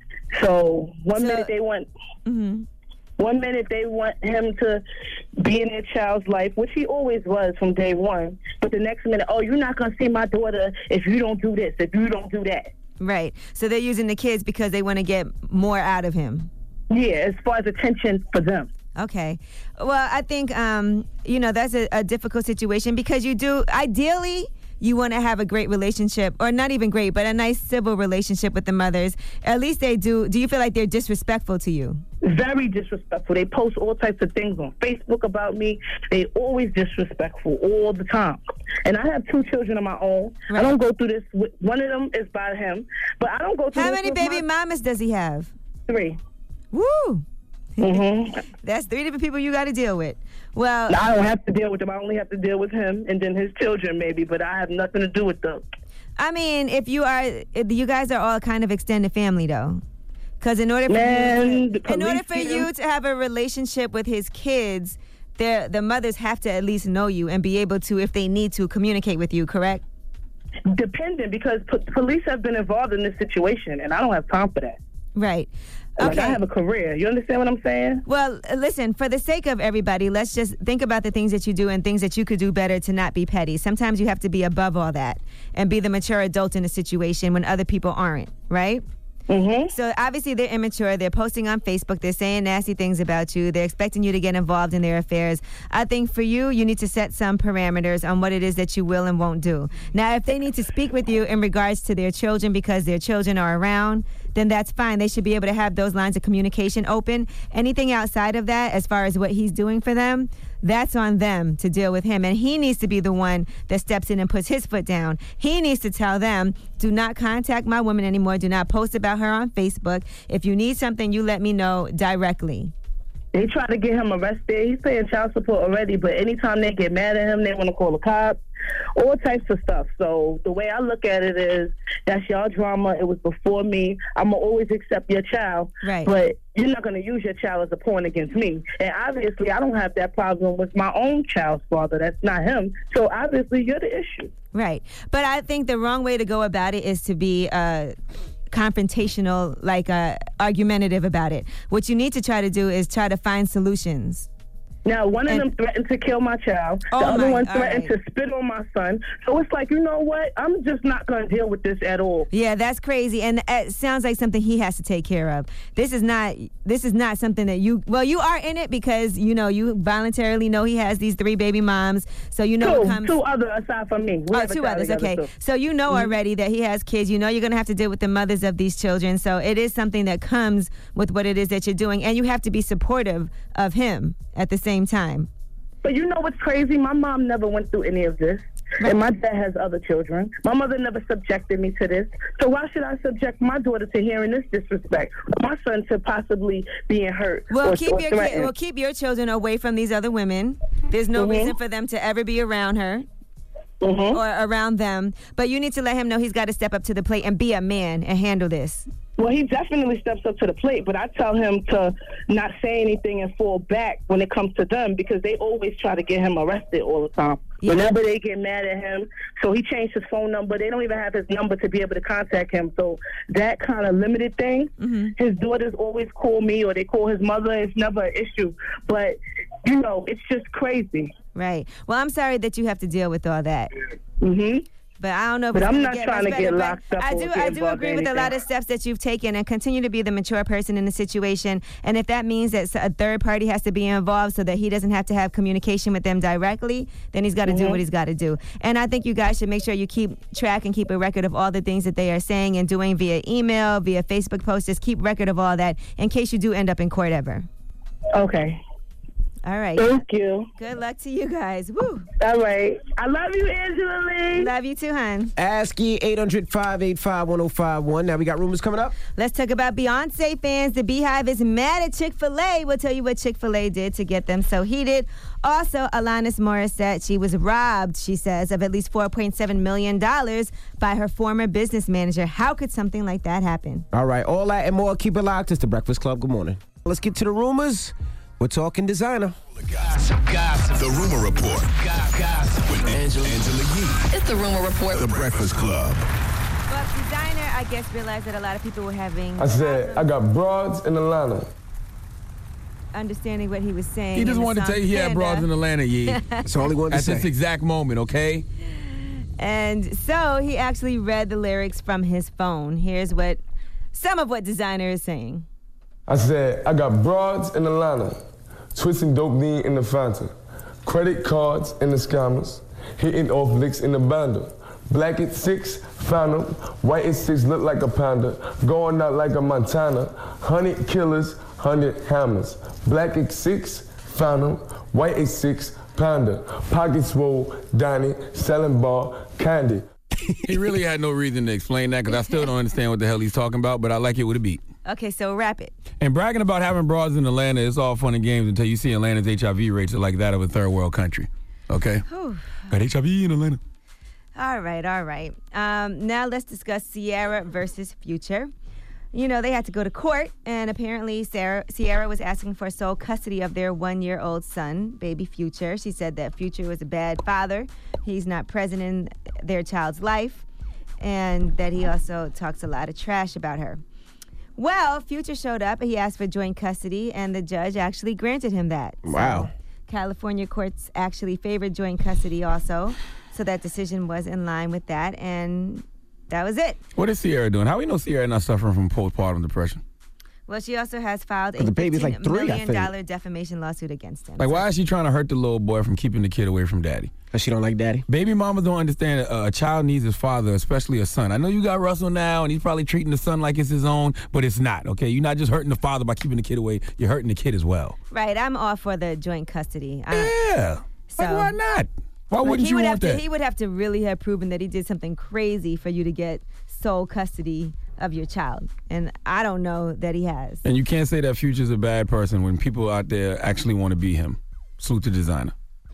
So one So- minute they want, Mm-hmm. one minute they want him to be in their child's life, which he always was from day one. But the next minute, oh, you're not gonna see my daughter if you don't do this, if you don't do that. Right. So they're using the kids because they want to get more out of him. Yeah, as far as attention for them. Okay. Well, I think, um, you know, that's a, a difficult situation because you do, ideally, you want to have a great relationship, or not even great, but a nice civil relationship with the mothers. At least they do. Do you feel like they're disrespectful to you? Very disrespectful. They post all types of things on Facebook about me. They always disrespectful all the time. And I have two children of my own. I don't go through this. With, one of them is by him, but I don't go through How this many with baby my, mamas does he have? Three. Woo! Mm-hmm. That's three different people you got to deal with. Well, I don't have to deal with them. I only have to deal with him and then his children maybe, but I have nothing to do with them. I mean, if you are, if you guys are all kind of extended family, though. Because in order for Man, you, the to, in order police for here- you to have a relationship with his kids, the the mothers have to at least know you and be able to, if they need to, communicate with you. Correct? Dependent, because po- police have been involved in this situation, and I don't have time for that. Right. Like, Okay. I have a career. You understand what I'm saying? Well, uh, listen, for the sake of everybody, let's just think about the things that you do and things that you could do better to not be petty. Sometimes you have to be above all that and be the mature adult in a situation when other people aren't, right? Mm-hmm. So obviously they're immature. They're posting on Facebook. They're saying nasty things about you. They're expecting you to get involved in their affairs. I think for you, you need to set some parameters on what it is that you will and won't do. Now, if they need to speak with you in regards to their children because their children are around, then that's fine. They should be able to have those lines of communication open. Anything outside of that, as far as what he's doing for them, that's on them to deal with him. And he needs to be the one that steps in and puts his foot down. He needs to tell them, do not contact my woman anymore. Do not post about her on Facebook. If you need something, you let me know directly. They try to get him arrested. He's paying child support already, but anytime they get mad at him, they want to call the cops, all types of stuff. So the way I look at it is, that's y'all drama. It was before me. I'm going to always accept your child, right. But you're not going to use your child as a pawn against me. And obviously, I don't have that problem with my own child's father. That's not him. So obviously, you're the issue. Right. But I think the wrong way to go about it is to be uh, confrontational, like uh, argumentative about it. What you need to try to do is try to find solutions. Now, one of And- them threatened to kill my child. The Oh, other my- one all threatened right. to spit on my son. So it's like, you know what? I'm just not going to deal with this at all. Yeah, that's crazy, and it sounds like something he has to take care of. This is not. This is not something that you. Well, you are in it because you know you voluntarily know he has these three baby moms, so you know two, it comes. two other aside from me. We Oh, have a two child others. together, Okay, too. so you know Mhm. already that he has kids. You know you're gonna have to deal with the mothers of these children. So it is something that comes with what it is that you're doing, and you have to be supportive of him at the same time. But you know what's crazy? My mom never went through any of this. And my dad has other children. My mother never subjected me to this. So why should I subject my daughter to hearing this disrespect? My son to possibly being hurt Well, or, keep or your kid, threatened. well keep your children away from these other women. There's no Mhm. reason for them to ever be around her. Mm-hmm. Or around them. But you need to let him know he's got to step up to the plate and be a man and handle this. Well, he definitely steps up to the plate, but I tell him to not say anything and fall back when it comes to them because they always try to get him arrested all the time. Yeah. Whenever they get mad at him, so he changed his phone number. They don't even have his number to be able to contact him. So that kind of limited thing, Mm-hmm. his daughters always call me or they call his mother. It's never an issue. But, you know, it's just crazy. Right. Well, I'm sorry that you have to deal with all that. Mm-hmm. But I don't know if But it's I'm gonna not get trying much to get better, but locked up I or do, get I do involved agree in with a lot anything. of steps that you've taken and continue to be the mature person in the situation. And if that means that a third party has to be involved so that he doesn't have to have communication with them directly, then he's got to do Mhm. what he's got to do. And I think you guys should make sure you keep track and keep a record of all the things that they are saying and doing via email, via Facebook posts. Just keep record of all that in case you do end up in court ever. Okay. All right. Thank you. Good luck to you guys. Woo. All right. I love you, Angela Lee. Love you too, hon. ASCII eight hundred, five eight five, one oh five one. Now we got rumors coming up. Let's talk about Beyonce fans. The Beehive is mad at Chick-fil-A. We'll tell you what Chick-fil-A did to get them so heated. Also, Alanis Morissette, she was robbed, she says, of at least four point seven million dollars by her former business manager. How could something like that happen? All right, all that and more. Keep it locked. It's the Breakfast Club. Good morning. Let's get to the rumors. We're talking designer. Gossip, gossip. The Rumor Report. Gossip with Angela, Angela Yee. It's the Rumor Report. The Breakfast Club. But designer, I guess, realized that a lot of people were having I said, I got broads in Atlanta. understanding what he was saying. He just in the wanted to song tell you he had Panda. broads in Atlanta, yeah. That's all he wanted to At say. this exact moment, okay? And so he actually read the lyrics from his phone. Here's what some of what designer is saying. I said, I got broads in Atlanta, twisting dope lean in the Fanta, credit cards in the scammers, hitting off licks in the bundle. Black at six, found 'em. White at six, look like a panda. Going out like a Montana. Hundred killers, hundred hammers. Black at six, found 'em. White at six, panda. Pocket swole, Donnie, selling bar, candy. He really had no reason to explain that because I still don't understand what the hell he's talking about, but I like it with a beat. Okay, so wrap it. And bragging about having broads in Atlanta is all fun and games until you see Atlanta's H I V rates are like that of a third world country. Okay? Whew. Got H I V in Atlanta. All right, all right. Um, now let's discuss Sierra versus Future. You know, they had to go to court, and apparently Sarah, Sierra was asking for sole custody of their one-year-old son, baby Future. She said that Future was a bad father. He's not present in their child's life, and that he also talks a lot of trash about her. Well, Future showed up. He asked for joint custody, and the judge actually granted him that. Wow. So, California courts actually favored joint custody also, so that decision was in line with that, and that was it. What is Sierra doing? How we know Sierra not suffering from postpartum depression? Well, she also has filed a the baby's like fifteen three, I million think. dollar defamation lawsuit against him. Like, why is she trying to hurt the little boy from keeping the kid away from daddy? Because she don't like daddy? Baby mamas don't understand uh, a child needs his father, especially a son. I know you got Russell now, and he's probably treating the son like it's his own, but it's not, okay? You're not just hurting the father by keeping the kid away. You're hurting the kid as well. Right, I'm all for the joint custody. I, Yeah. So, like, why not? Why like, wouldn't he you would want have that? To, he would have to really have proven that he did something crazy for you to get sole custody of your child. And I don't know that he has. And you can't say that Future's a bad person when people out there actually want to be him. Salute to designer.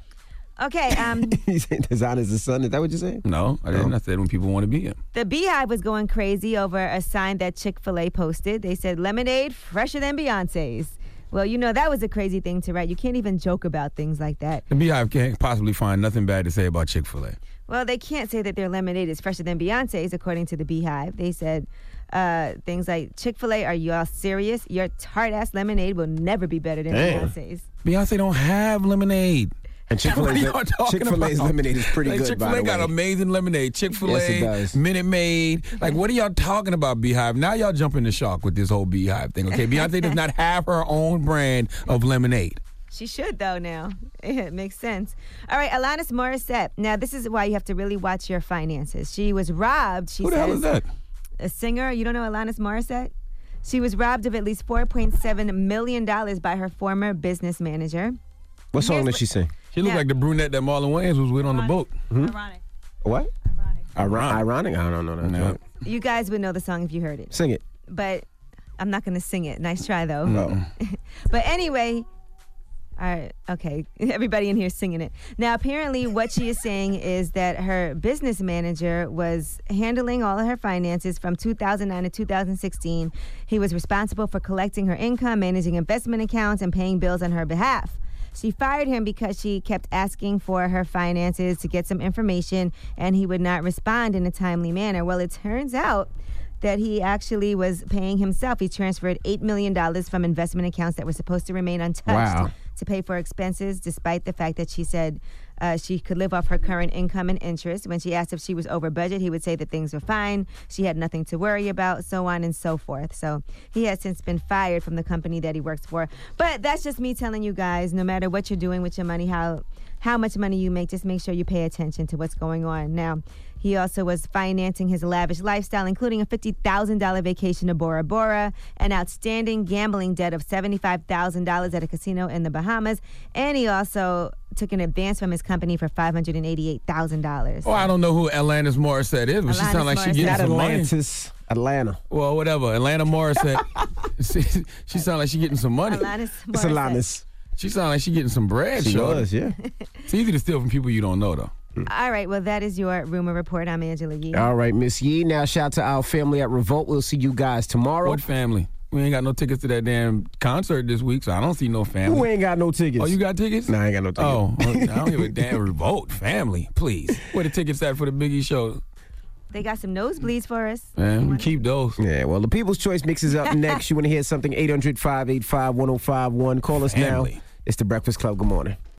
Okay, um, You saying designer's the son? Is that what you're saying? No, I didn't. I said when people want to be him. the Beehive was going crazy over a sign that Chick-fil-A posted. They said, lemonade fresher than Beyonce's. Well, you know, that was a crazy thing to write. You can't even joke about things like that. The Beehive can't possibly find nothing bad to say about Chick-fil-A. Well, they can't say that their lemonade is fresher than Beyonce's, according to the Beehive. They said uh, things like, Chick-fil-A, are y'all serious? Your tart-ass lemonade will never be better than Damn. Beyonce's. Beyonce don't have lemonade. And What are Chick-fil-A's, y'all talking Chick-fil-A's about? lemonade is pretty Like, good, by the Chick-fil-A got way. amazing lemonade. Chick-fil-A, Yes, it does. Minute Maid. Like, what are y'all talking about, Beehive? Now y'all jumping the shark with this whole Beehive thing, okay? Beyonce does not have her own brand of lemonade. She should, though, now. It makes sense. All right, Alanis Morissette. Now, this is why you have to really watch your finances. She was robbed, she Who the says. hell is that? A singer. You don't know Alanis Morissette? She was robbed of at least four point seven million dollars by her former business manager. What song does she sing? She looked Now- like the brunette that Marlon Wayans was with on the boat. Ironic. What? Ironic. Ironic? I don't know that. No. joint. You guys would know the song if you heard it. Sing it. But I'm not going to sing it. Nice try, though. No. But anyway, all right, okay, everybody in here is singing it. Now, apparently what she is saying is that her business manager was handling all of her finances from two thousand nine to two thousand sixteen. He was responsible for collecting her income, managing investment accounts, and paying bills on her behalf. She fired him because she kept asking for her finances to get some information, and he would not respond in a timely manner. Well, it turns out that he actually was paying himself. He transferred eight million dollars from investment accounts that were supposed to remain untouched Wow. to pay for expenses, despite the fact that she said Uh, she could live off her current income and interest. When she asked if she was over budget, he would say that things were fine. She had nothing to worry about, so on and so forth. So he has since been fired from the company that he works for. But that's just me telling you guys, no matter what you're doing with your money, how how much money you make, just make sure you pay attention to what's going on. Now, he also was financing his lavish lifestyle, including a fifty thousand dollars vacation to Bora Bora, an outstanding gambling debt of seventy-five thousand dollars at a casino in the Bahamas, and he also took an advance from his company for five hundred eighty-eight thousand dollars. Oh, I don't know who Alanis Morissette is, but Alanis she sounds like she Morissette. getting Not some Atlantis, money. Atlanta. Well, whatever. Atlanta Morissette. she, she sounds like she getting some money. Alanis It's Morissette. Alanis. She sounds like she getting some bread. She shorty. does, yeah. It's easy to steal from people you don't know, though. All right, well, that is your rumor report. I'm Angela Yee. All right, Miss Yee. Now, shout out to our family at Revolt. We'll see you guys tomorrow. What family? We ain't got no tickets to that damn concert this week, so I don't see no family. Who ain't got no tickets? Oh, you got tickets? Nah, I ain't got no tickets. Oh, I don't give a damn. Revolt family, please. Where the tickets at for the Biggie show? They got some nosebleeds for us. Man, we keep those. Yeah, well, the People's Choice Mix is up next. You want to hear something? eight hundred, five eight five, one oh five one. Call us Family. now. It's The Breakfast Club. Good morning.